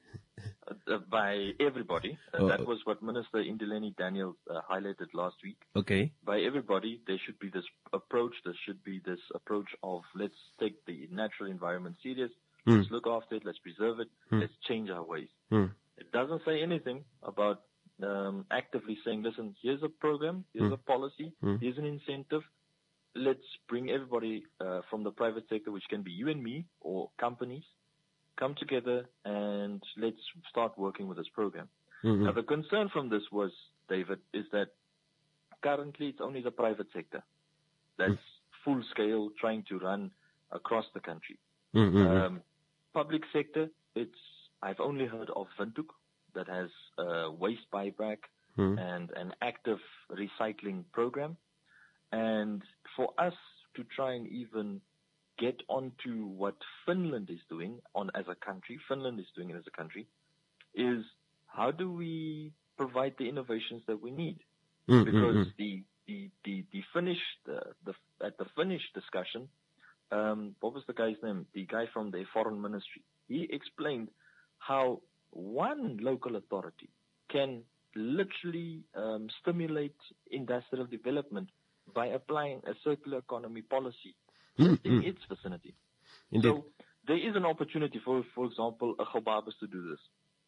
uh, by everybody. Uh, Oh. that was what Minister Indileni Daniels uh, highlighted last week. Okay. By everybody, there should be this approach. There should be this approach of, let's take the natural environment serious. Mm. Let's look after it. Let's preserve it. Mm. Let's change our ways. Mm. It doesn't say anything about um, actively saying, listen, here's a program, here's Mm. a policy, Mm. here's an incentive. Let's bring everybody uh, from the private sector, which can be you and me or companies, come together and let's start working with this program. Mhm. Now, the concern from this was, David, is that currently it's only the private sector that's full scale trying to run across the country. Mhm. Um, public sector, it's I've only heard of Windhoek that has a waste buyback Mhm. and an active recycling program. And for us to try and even get onto what Finland is doing on as a country, Finland is doing it as a country, is how do we provide the innovations that we need? Mm, Because mm, mm. the the the the Finnish the, the at the Finnish discussion, um, what was the guy's name? The guy from the foreign ministry. He explained how one local authority can literally um, stimulate industrial development by applying a circular economy policy Mm, just in mm. its vicinity. Indeed. So there is an opportunity for, for example, a Gobabis to do this.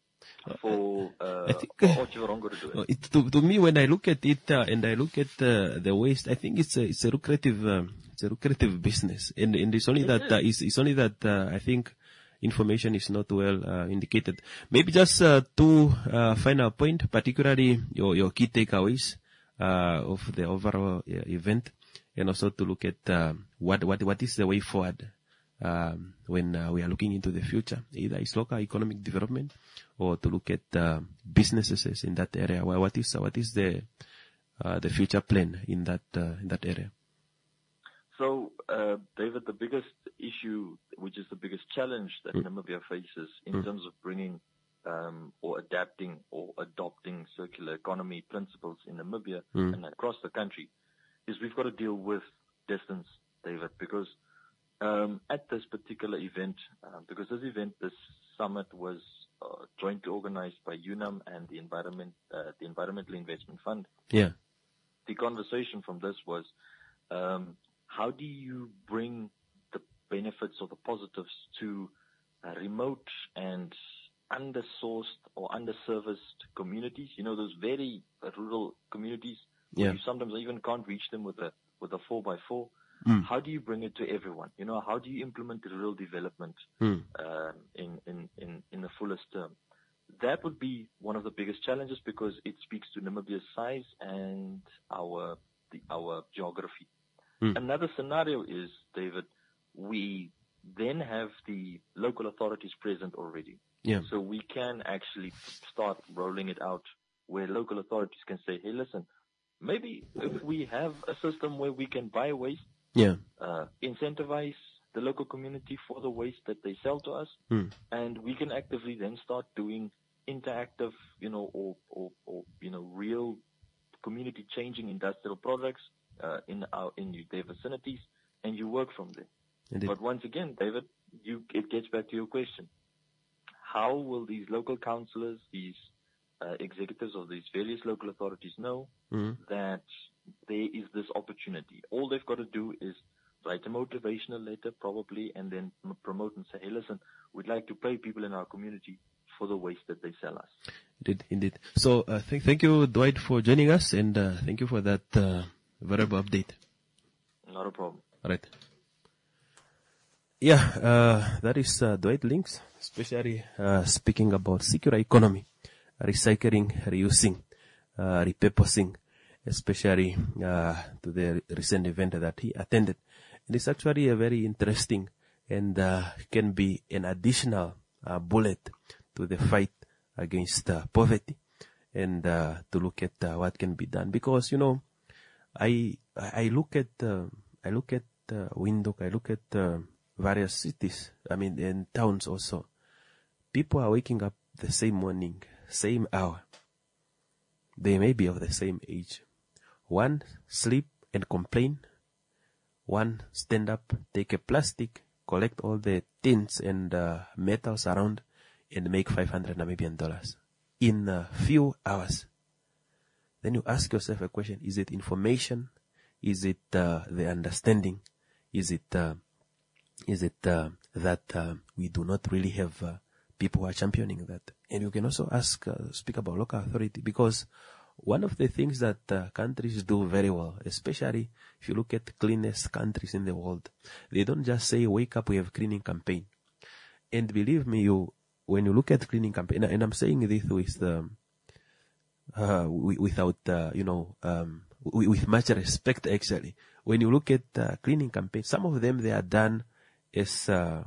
For uh, for Otjiwarongo to do it. Uh, it, to, to me, when I look at it uh, and I look at uh, the waste, I think it's a it's a lucrative um, it's a lucrative business, and, and it's only It that is. uh, it's, it's only that uh, I think information is not well uh, indicated. Maybe just uh, two uh, final point, particularly your your key takeaways uh, of the overall uh, event, and also to look at uh, what what what is the way forward um, when uh, we are looking into the future, either it's local economic development or to look at uh, businesses in that area. Well, what is what is the uh, the future plan in that uh, in that area? So, uh, David, the biggest issue, which is the biggest challenge that Mm. Namibia faces in Mm. terms of bringing um, or adapting or adopting circular economy principles in Namibia Mm. and across the country, is we've got to deal with distance, David, because um, at this particular particular event, uh, because this event, this summit was uh, jointly organized by UNAM and the Environment, uh, the Environmental Investment Fund. Yeah. The conversation from this was, um, how do you bring the benefits or the positives to uh, remote and undersourced or underserviced communities? You know, those very uh, rural communities where Yeah. you sometimes even can't reach them with a with a four by four. Mm. How do you bring it to everyone? You know, how do you implement the rural development Mm. um, in, in, in, in the fullest term? That would be one of the biggest challenges because it speaks to Namibia's size and our the, our geography. Mm. Another scenario is, David, we then have the local authorities present already. Yeah. So we can actually start rolling it out where local authorities can say, hey, listen, maybe if we have a system where we can buy waste, Yeah. uh, incentivize the local community for the waste that they sell to us, Mm. and we can actively then start doing interactive, you know, or, or, or you know, real community changing industrial products uh, in our in their vicinities, and you work from there. Indeed. But once again, David, you it gets back to your question: how will these local councillors, these uh, executives of these various local authorities know Mm. that there is this opportunity? All they've got to do is write a motivational letter, probably, and then m- promote and say, hey, listen, we'd like to pay people in our community for the waste that they sell us. Indeed, indeed. So, uh, thank, thank you, Dwight, for joining us, and uh, thank you for that uh, variable update. Not a problem. All right. Yeah, uh, that is uh, Dwight Links, especially uh, speaking about circular economy, recycling, reusing, uh, repurposing, especially uh, to the recent event that he attended. And it's actually a very interesting and uh, can be an additional uh, bullet to the fight against uh, poverty, and uh, to look at uh, what can be done. Because, you know, I I look at uh, I look at uh, Windhoek, I look at uh, various cities, I mean, and towns also. People are waking up the same morning, same hour. They may be of the same age. One sleep and complain. One stand up, take a plastic, collect all the tins and uh, metals around, and make five hundred Namibian dollars in a few hours. Then you ask yourself a question: is it information? Is it uh, the understanding? Is it uh, is it uh, that uh, we do not really have uh, people who are championing that? And you can also ask, uh, speak about local authority, because one of the things that uh, countries do very well, especially if you look at cleanest countries in the world, they don't just say, wake up, we have cleaning campaign. And believe me, you when you look at cleaning campaign, and I'm saying this with um, uh, without uh, you know um, with much respect, actually. When you look at uh, cleaning campaigns, some of them they are done as uh,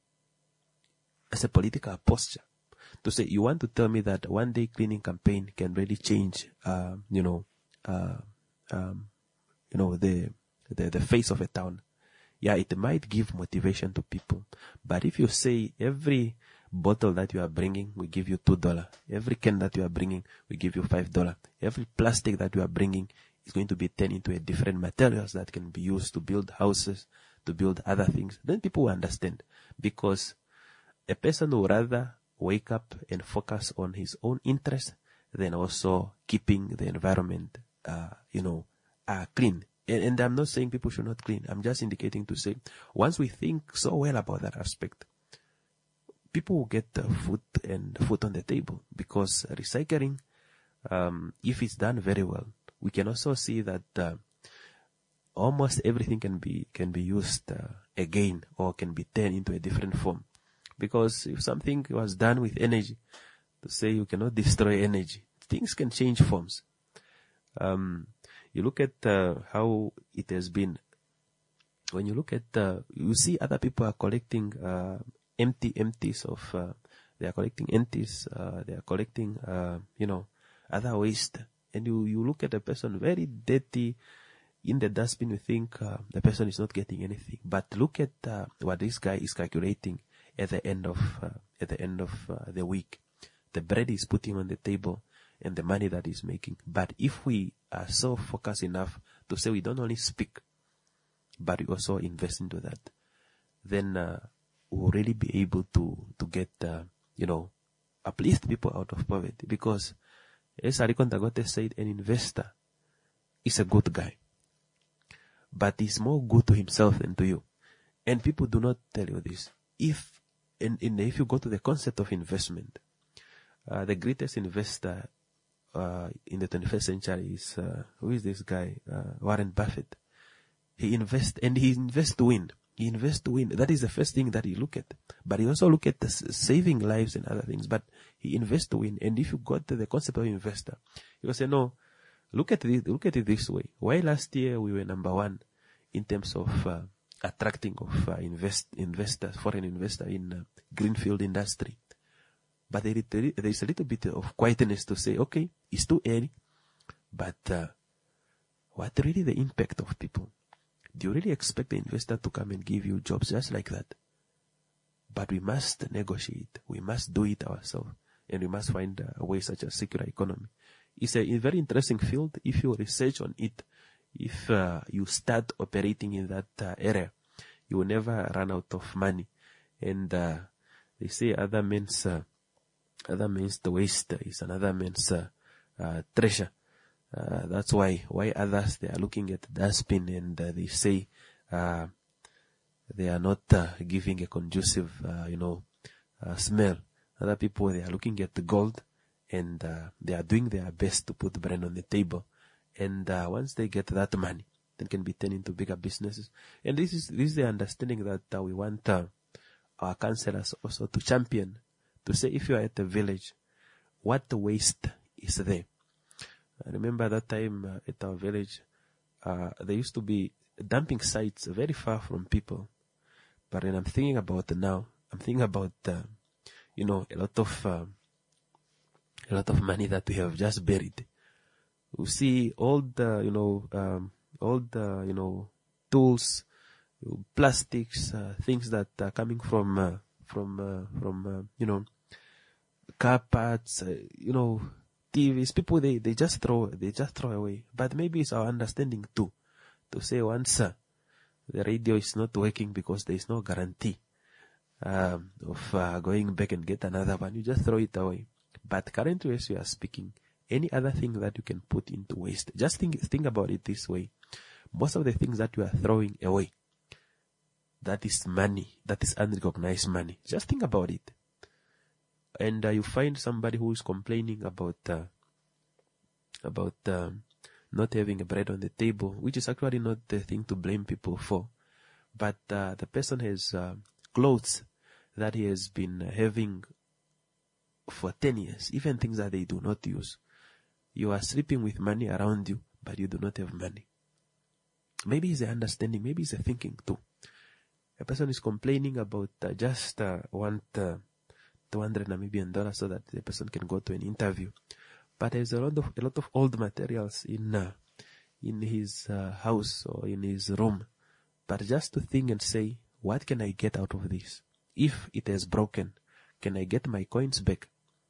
as a political posture. To say, you want to tell me that one day cleaning campaign can really change, uh, you know, uh, um, you know, the, the, the face of a town. Yeah, it might give motivation to people. But if you say every bottle that you are bringing, we give you two dollars. Every can that you are bringing, we give you five dollars. Every plastic that you are bringing is going to be turned into a different materials that can be used to build houses, to build other things. Then people will understand, because a person will rather wake up and focus on his own interest than also keeping the environment, uh, you know, uh, clean. And, and I'm not saying people should not clean. I'm just indicating to say, once we think so well about that aspect, people will get the food and food on the table, because recycling, um, if it's done very well, we can also see that uh, almost everything can be can be used uh, again, or can be turned into a different form. Because if something was done with energy, to say you cannot destroy energy, things can change forms. Um, you look at uh, how it has been. When you look at, uh, you see other people are collecting uh, empty empties of, uh, they are collecting empties, uh, they are collecting, uh, you know, other waste. And you, you look at a person very dirty in the dustbin, you think uh, the person is not getting anything. But look at uh, what this guy is calculating at the end of uh, at the end of uh, the week. The bread he's putting on the table and the money that he's making. But if we are so focused enough to say we don't only speak, but we also invest into that, then uh, will really be able to, to get, uh, you know, uplift people out of poverty. Because, as Arikon Dangote said, an investor is a good guy. But he's more good to himself than to you. And people do not tell you this. If, and, and if you go to the concept of investment, uh, the greatest investor, uh, in the twenty-first century is, uh, who is this guy? Uh, Warren Buffett. He invests, and he invests to win. He invests to win. That is the first thing that he look at. But he also look at the saving lives and other things. But he invests to win. And if you got to the concept of investor, you will say, no, look at it, look at it this way. Why last year we were number one in terms of uh, attracting of uh, invest investors, foreign investor in uh, greenfield industry. But there, there is a little bit of quietness to say, okay, it's too early. But uh, what really the impact of people? Do you really expect the investor to come and give you jobs just like that? But we must negotiate. We must do it ourselves. And we must find a way such as circular economy. It's a, a very interesting field. If you research on it, if uh, you start operating in that uh, area, you will never run out of money. And uh, they say other means, uh, other means the waste is another means uh, uh, treasure. Uh, that's why, why others, they are looking at dustbin and uh, they say, uh, they are not uh, giving a conducive, uh, you know, uh, smell. Other people, they are looking at the gold and uh, they are doing their best to put bread on the table. And uh, once they get that money, then can be turned into bigger businesses. And this is, this is the understanding that uh, we want uh, our councillors also to champion, to say if you are at a village, what the waste is there. I remember that time uh, at our village, uh, there used to be dumping sites very far from people. But when I'm thinking about it now, I'm thinking about, uh, you know, a lot of, uh, a lot of money that we have just buried. You see all the, you know, um, all the, you know, tools, plastics, uh, things that are coming from, uh, from, uh, from, uh, you know, car parts, uh, you know, T Vs, people, they, they just throw, they just throw away. But maybe it's our understanding too, to say once uh, the radio is not working because there is no guarantee um, of uh, going back and get another one, you just throw it away. But currently, as we are speaking, any other thing that you can put into waste, just think, think about it this way. Most of the things that you are throwing away, that is money, that is unrecognized money. Just think about it. And uh, you find somebody who is complaining about uh, about um, not having a bread on the table, which is actually not the thing to blame people for. But uh, the person has uh, clothes that he has been having for ten years, even things that they do not use. You are sleeping with money around you, but you do not have money. Maybe it's the understanding, maybe it's the thinking too. A person is complaining about uh, just uh, want... Uh, two hundred Namibian dollars so that the person can go to an interview. But there's a lot of, a lot of old materials in, uh, in his uh, house or in his room. But just to think and say, what can I get out of this? If it is broken, can I get my coins back?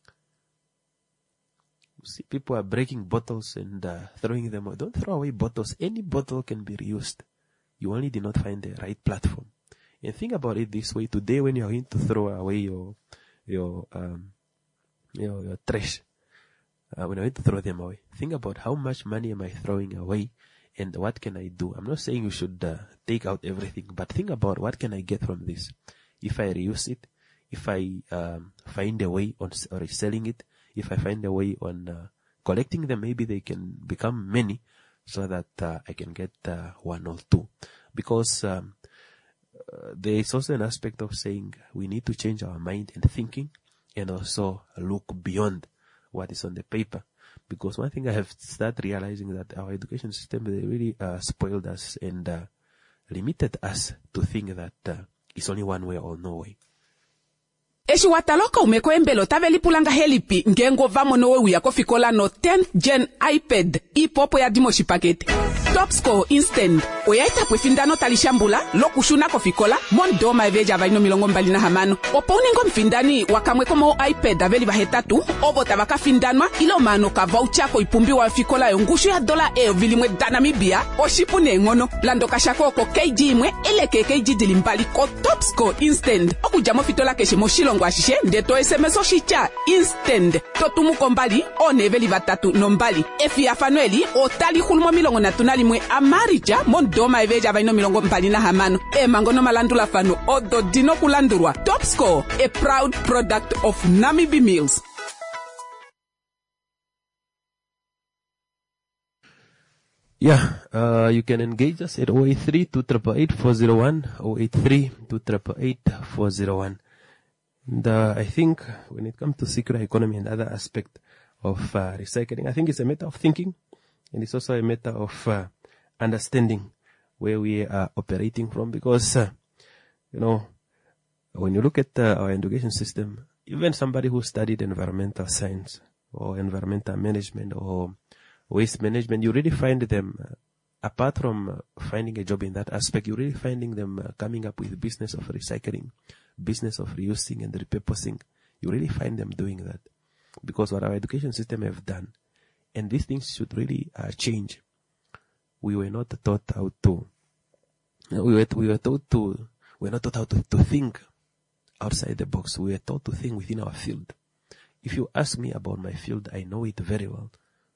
You see, people are breaking bottles and uh, throwing them away. Don't throw away bottles. Any bottle can be reused. You only did not find the right platform. And think about it this way. Today, when you're going to throw away your your um your, your trash, uh, when I want to throw them away, think about how much money am I throwing away and what can I do. I'm not saying you should uh, take out everything, but think about what can I get from this. If I reuse it, if I um, find a way on or selling it, if I find a way on uh, collecting them, maybe they can become many so that uh, I can get uh, one or two. Because um, Uh, there is also an aspect of saying we need to change our mind and thinking and also look beyond what is on the paper. Because one thing I have started realizing that our education system, they really uh, spoiled us and uh, limited us to think that uh, it's only one way or no way. Eshiwataloka umeko embelo taveli pulanga helipi ngengo vamo nowe uya kofikola no tenth gen iPad ipopo ya dimo shipakete. Topscore instant uyaita pwefindano talishambula lokushuna kofikola mondoma eveja vaino milongo mbali na hamano opo uningo mfindani wakamwe komo iPad aveli vahetatu ovo tavakafindanwa ilo mano ka voucher ko ipumbi wa fikola yongushu ya dola e vilimwe danamibia oshipu nengono lando kashako ko K G imwe ele ke K G dilimbali ko Topscore instant okujamo fitola keshe moshilongo ashishe ndeto S M S oshicha instant totumu kombali oneveli vatatu nombali efi afanueli otali hulmo milongo natunali mwe amarija mondoma eveja vaino milongo mbali na hamano e mangono malandula fano odo dino kulandurwa. Topscore, a proud product of Namibi Mills. Yeah, uh, you can engage us at zero eight three, two eight eight, four zero one, zero eight three, two eight eight, four zero one. And uh, I think when it comes to circular economy and other aspect of uh, recycling, I think it's a matter of thinking, and it's also a matter of uh, understanding where we are operating from, because, uh, you know, when you look at uh, our education system, even somebody who studied environmental science or environmental management or waste management, you really find them, uh, apart from uh, finding a job in that aspect, you're really finding them uh, coming up with business of recycling, business of reusing and repurposing. You really find them doing that, because what our education system have done, and these things should really uh, change. We were not taught how to, we were, we were taught to, we were not taught how to, to think outside the box. We were taught to think within our field. If you ask me about my field, I know it very well.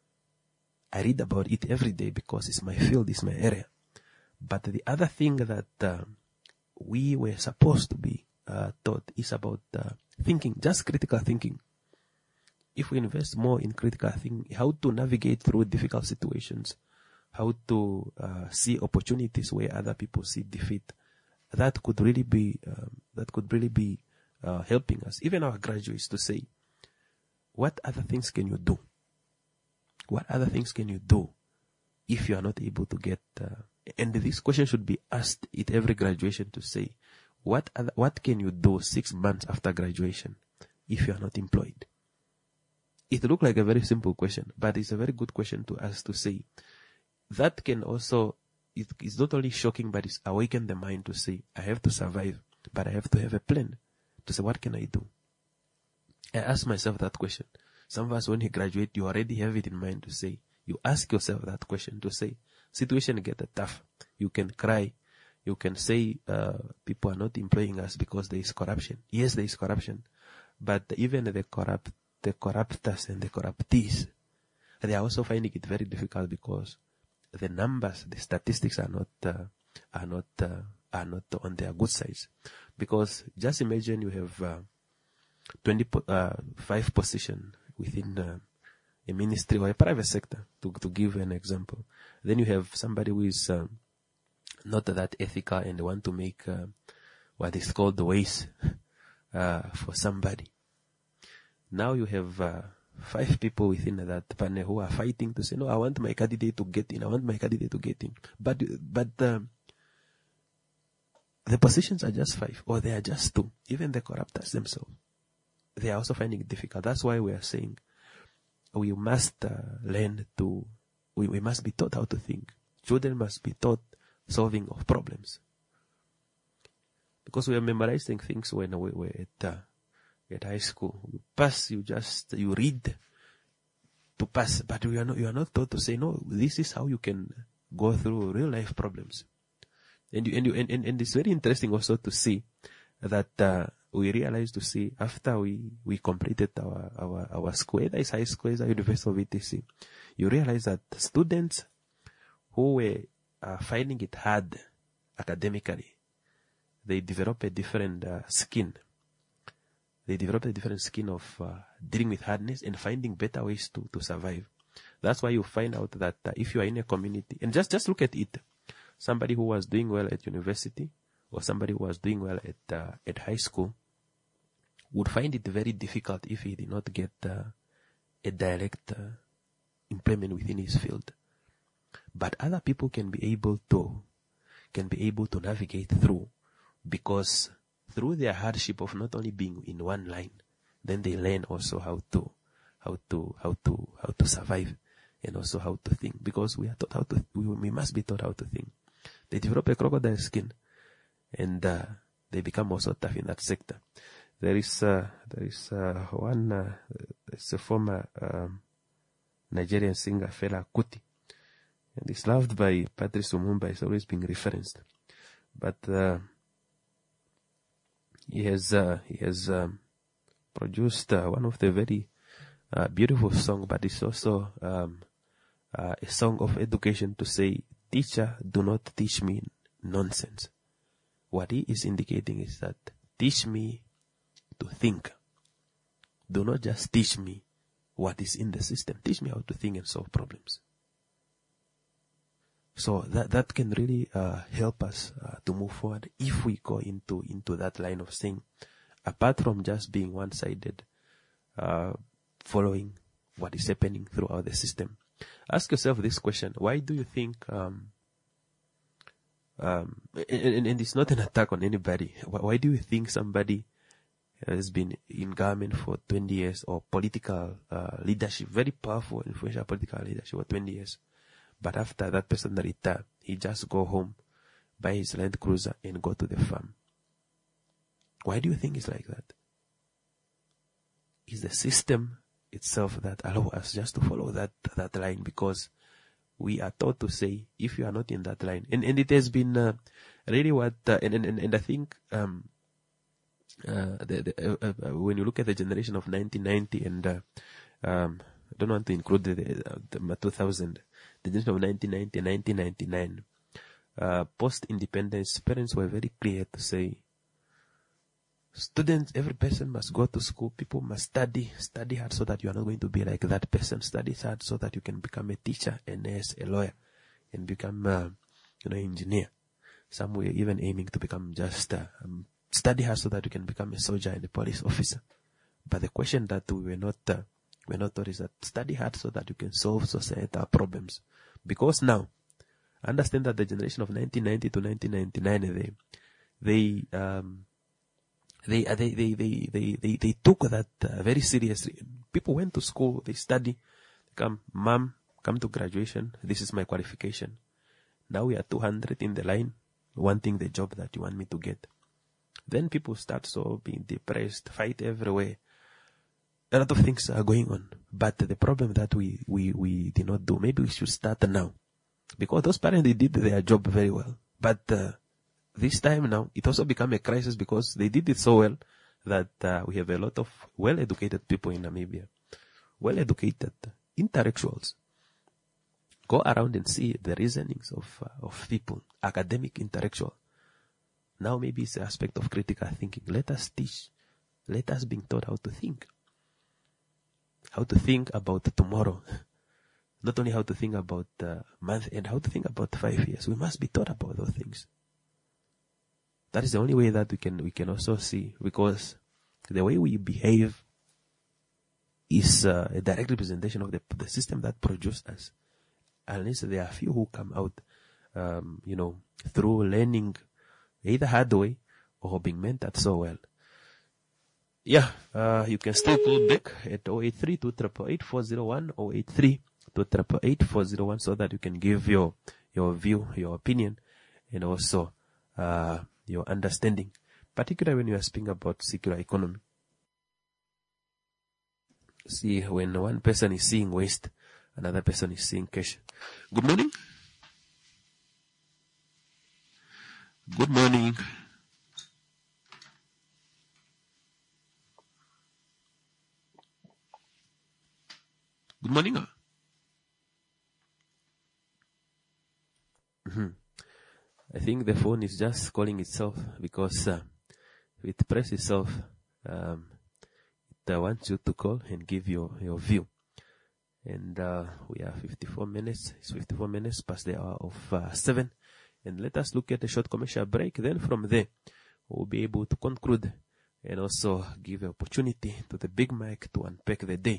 I read about it every day because it's my field, it's my area. But the other thing that uh, we were supposed to be uh, taught is about uh, thinking, just critical thinking. If we invest more in critical thinking, how to navigate through difficult situations, how to uh, see opportunities where other people see defeat, that could really be um, that could really be uh, helping us, even our graduates, to say, what other things can you do? What other things can you do if you are not able to get? Uh, and this question should be asked at every graduation to say, what other, what can you do six months after graduation if you are not employed? It looks like a very simple question, but it's a very good question to ask, to say. That can also, it is not only shocking, but it's awaken the mind to say, I have to survive, but I have to have a plan to say, what can I do? I ask myself that question. Some of us, when you graduate, you already have it in mind to say, you ask yourself that question to say, situation get tough. You can cry. You can say, uh, people are not employing us because there is corruption. Yes, there is corruption. But even the corrupt, the corruptors and the corruptees, they are also finding it very difficult because the numbers, the statistics are not, uh, are not, uh, are not on their good sides. Because just imagine you have, uh, twenty-five position within uh, a ministry or a private sector, to, to give an example. Then you have somebody who is um, not that ethical and want to make uh, what is called the waste uh, for somebody. Now you have uh, five people within that panel who are fighting to say, no, I want my candidate to get in. I want my candidate to get in. But but um, the positions are just five, or they are just two. Even the corruptors themselves, they are also finding it difficult. That's why we are saying we must uh, learn to, we, we must be taught how to think. Children must be taught solving of problems. Because we are memorizing things when we were at, uh, at high school. You pass, you just, you read to pass, but you are not, you are not taught to say, no, this is how you can go through real life problems. And you, and you, and, and, and it's very interesting also to see that, uh, we realized to see after we, we completed our, our, our school, either it's high school, either University of E T C, you realize that students who were uh, finding it hard academically, they develop a different uh, skin. They develop a different skin of uh, dealing with hardness and finding better ways to, to survive. That's why you find out that uh, if you are in a community, and just, just look at it, somebody who was doing well at university or somebody who was doing well at, uh, at high school would find it very difficult if he did not get uh, a direct uh, employment within his field. But other people can be able to, can be able to navigate through, because through their hardship of not only being in one line, then they learn also how to, how to, how to, how to survive and also how to think, because we are taught how to, we, we must be taught how to think. They develop a crocodile skin, and uh, they become also tough in that sector. There is uh, there is uh, one, uh, it's a former um, Nigerian singer, Fela Kuti, and he's loved by Patrice Lumumba. He's always being referenced, but uh, he has uh, he has um, produced uh, one of the very uh, beautiful song, but it's also um, uh, a song of education, to say, "Teacher, do not teach me nonsense." What he is indicating is that teach me to think. Do not just teach me what is in the system. Teach me how to think and solve problems. So that that can really uh, help us uh, to move forward if we go into into that line of saying, apart from just being one-sided, uh, following what is happening throughout the system. Ask yourself this question: why do you think? Um, um, and, and it's not an attack on anybody. Why, why do you think somebody has been in government for twenty years, or political uh, leadership, very powerful, influential political leadership for twenty years, but after that person retire, he just go home, buy his Land Cruiser, and go to the farm? Why do you think it's like that? It's the system itself that allows us just to follow that that line, because we are taught to say, if you are not in that line, and, and it has been uh, really what, uh, and, and, and I think um, uh, the, the, uh, uh, when you look at the generation of nineteen ninety, and uh, um, I don't want to include the, the, the two thousand, the generation of nineteen ninety and nineteen ninety-nine, uh, post-independence, parents were very clear to say, students, every person must go to school. People must study, study hard so that you are not going to be like that person. Study hard so that you can become a teacher, a nurse, a lawyer, and become, uh, you know, engineer. Some were even aiming to become just, uh, um, study hard so that you can become a soldier and a police officer. But the question that we were not, uh, we were not taught is that study hard so that you can solve societal problems. Because now, understand that the generation of nineteen ninety to nineteen ninety-nine, they, they, um, They, uh, they, they, they, they, they, they took that uh, very seriously. People went to school, they study, come, mom, come to graduation, this is my qualification. Now we are two hundred in the line, wanting the job that you want me to get. Then people start so being depressed, fight everywhere. A lot of things are going on. But the problem that we, we, we did not do, maybe we should start now. Because those parents, they did their job very well. But, uh, this time now, it also became a crisis because they did it so well that uh, we have a lot of well-educated people in Namibia. Well-educated intellectuals. Go around and see the reasonings of uh, of people, academic intellectual. Now maybe it's the aspect of critical thinking. Let us teach. Let us be taught how to think. How to think about tomorrow. Not only how to think about uh, month and how to think about five years. We must be taught about those things. That is the only way that we can we can also see, because the way we behave is uh, a direct representation of the the system that produced us. Unless there are few who come out, um, you know, through learning either hard way or being mentored so well. Yeah, uh, you can still call back at zero eight three two eight eight four zero one, zero eight three two eight eight four zero one, so that you can give your your view, your opinion, and also uh your understanding, particularly when you are speaking about circular economy. See, when one person is seeing waste, another person is seeing cash. Good morning. Good morning. Good morning. Mm-hmm. I think the phone is just calling itself because uh, it presses itself. Um, it uh, wants you to call and give your, your view. And uh, we are fifty-four minutes. It's fifty-four minutes past the hour of uh, seven. And let us look at a short commercial break. Then from there, we'll be able to conclude and also give an opportunity to the Big Mike to unpack the day.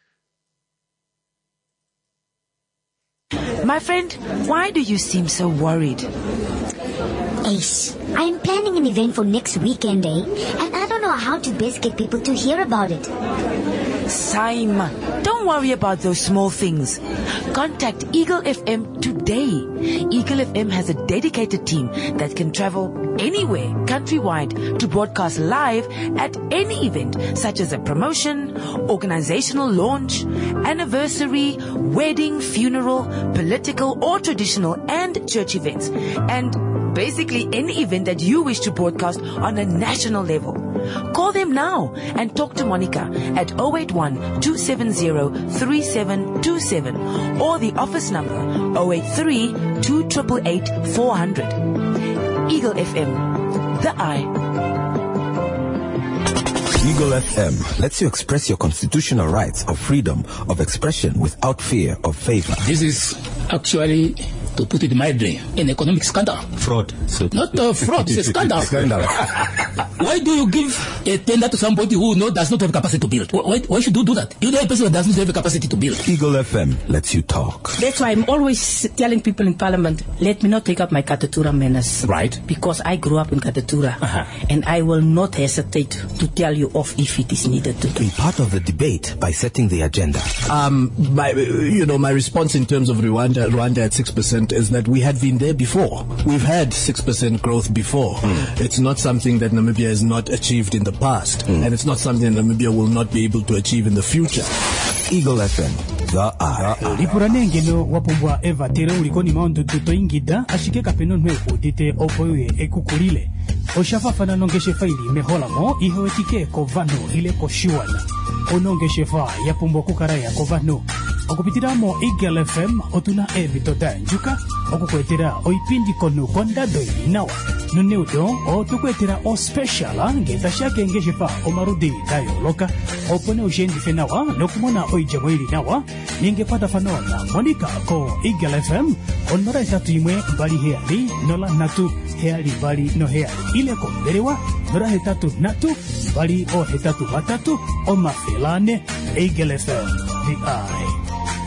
My friend, why do you seem so worried? Ace, I'm planning an event for next weekend, eh? And I don't know how to best get people to hear about it. Simon, don't worry about those small things. Contact Eagle F M today. Eagle F M has a dedicated team that can travel anywhere countrywide to broadcast live at any event, such as a promotion, organizational launch, anniversary, wedding, funeral, political or traditional and church events, and basically any event that you wish to broadcast on a national level. Call them now and talk to Monica at zero eight one, two seven zero, three seven two seven or the office number zero eight three, two eight eight, four hundred. Eagle F M, the eye. Eagle F M lets you express your constitutional rights of freedom of expression without fear of favor. This is actually, to put it mildly, an economic scandal. Fraud. So Not uh, fraud, it's a scandal. Scandal. Why do you give a tender to somebody who no, does not have capacity to build? Why, why should you do that? You know a person that does not have a capacity to build. Eagle F M lets you talk. That's why I'm always telling people in Parliament, let me not take up my Katatura manners. Right. Because I grew up in Katatura. Uh-huh. And I will not hesitate to tell you off if it is needed to. Be part of the debate by setting the agenda. Um, my, you know, my response in terms of Rwanda, Rwanda at six percent is that we had been there before. We've had six percent growth before. Mm. It's not something that Namibia has not achieved in the past. Mm. And it's not something that Namibia will not be able to achieve in the future. Eagle F M, the eye. Lipuranenge no wapumbwa eva tere ulikoni maundu tuto ingida ashike kapeno nwe udite opoye ekukulile. Oshafafana nongeshe faili mehola mo iho etike kovano ile koshiwana. Onongeshe fa yapumbwa kukaraya kovano. Okupitiramo Eagle F M otuna evi tota njuka okukwetera oipindi kono konda doi nawa nuneudo otukwetera o special ngeta shake ngeshe fa omarudi dayo loka opone ushendi fenawa nokumona oijamwili nawa ningepata fanona Monica ko Eagle F M onora itatu imwe bali heali nola natu heali bali no heali ile ko berewa nora hetatu natu bali o hetatu watatu o mafelane Eagle F M the eye.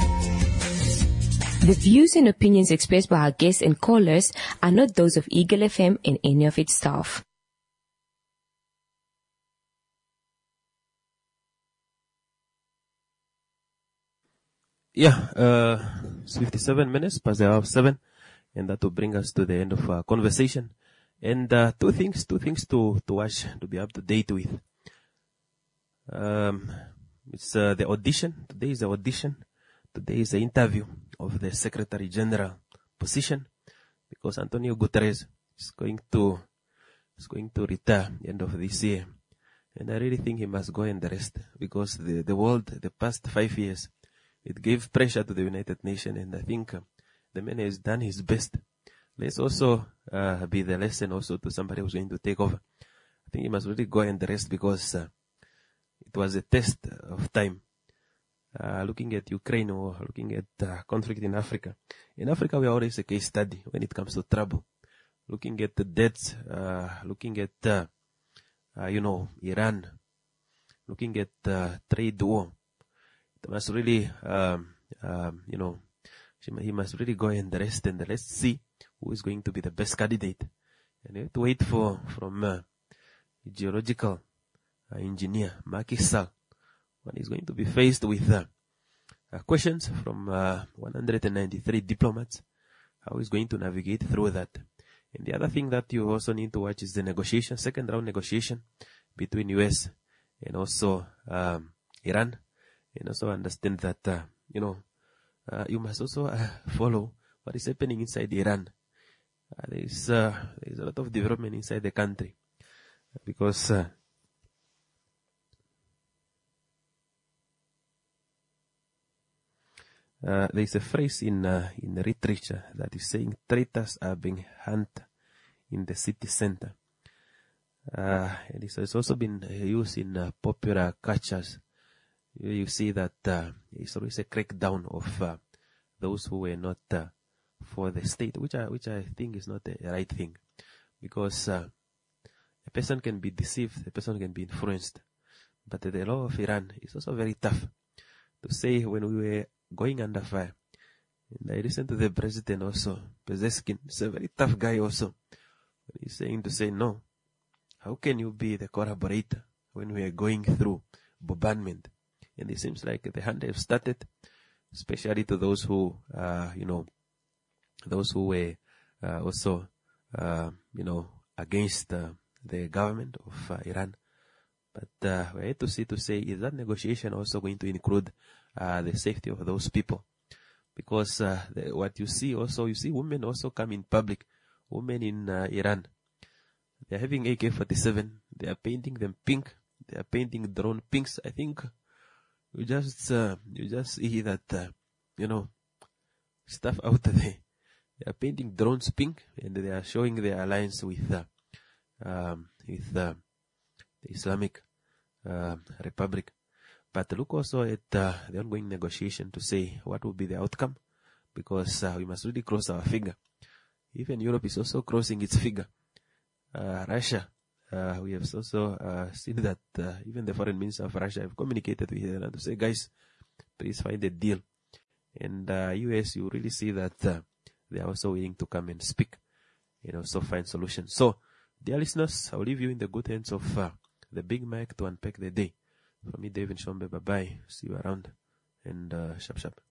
The views and opinions expressed by our guests and callers are not those of Eagle F M and any of its staff. Yeah, uh, it's fifty-seven minutes past the hour of seven, and that will bring us to the end of our conversation. And uh, two things, two things to, to watch, to be up to date with. Um, it's uh, the audition. Today is the audition. Today is the interview of the Secretary General position, because Antonio Guterres is going to is going to retire at the end of this year, and I really think he must go and rest, because the the world, the past five years, it gave pressure to the United Nations, and I think uh, the man has done his best. Let's also uh, be the lesson also to somebody who's going to take over. I think he must really go and rest, because uh, it was a test of time. Uh, looking at Ukraine or looking at uh, conflict in Africa. In Africa, we are always a case study when it comes to trouble. Looking at the debts, uh, looking at, uh, uh, you know, Iran, looking at uh, trade war. It must really, um, um, you know, he must really go and rest, and let's see who is going to be the best candidate. And we have to wait for, from uh, geological uh, engineer, Macky Sall. One is going to be faced with uh, uh, questions from uh, one hundred ninety-three diplomats. How he's going to navigate through that. And the other thing that you also need to watch is the negotiation, second round negotiation between U S and also um, Iran. And also understand that, uh, you know, uh, you must also uh, follow what is happening inside Iran. Uh, there is uh, there is a lot of development inside the country, because uh, Uh, there is a phrase in uh, in literature that is saying traitors are being hunted in the city center. Uh, and it has also been used in uh, popular cultures. You, you see that uh, it's always a crackdown of uh, those who were not uh, for the state, which I, which I think is not the right thing, because uh, a person can be deceived, a person can be influenced. But the law of Iran is also very tough to say when we were going under fire. And I listened to the president also, Pezeshkian. He's a very tough guy also. He's saying to say, no, how can you be the collaborator when we are going through bombardment? And it seems like the hunt has started, especially to those who, uh, you know, those who were uh, also, uh, you know, against uh, the government of uh, Iran. But uh, we have to see to say, is that negotiation also going to include uh, the safety of those people? Because uh, the, what you see also, you see women also come in public, women in uh, Iran. They're having A K forty-seven. They are painting them pink. They are painting drone pinks. I think you just uh, you just see that uh, you know stuff out there. They are painting drones pink, and they are showing their alliance with uh, um, with uh, the Islamic uh, Republic. But look also at uh, the ongoing negotiation to say what will be the outcome, because uh, we must really cross our figure. Even Europe is also crossing its figure. Uh, Russia, uh, we have also uh, seen that uh, even the foreign minister of Russia have communicated with them to say, guys, please find a deal. And uh, U S, you really see that uh, they are also willing to come and speak, you know, so find solutions. So, dear listeners, I'll leave you in the good hands of uh, the Big Mac to unpack the day. From me, David Shombe, bye-bye. See you around. And uh, sharp, sharp.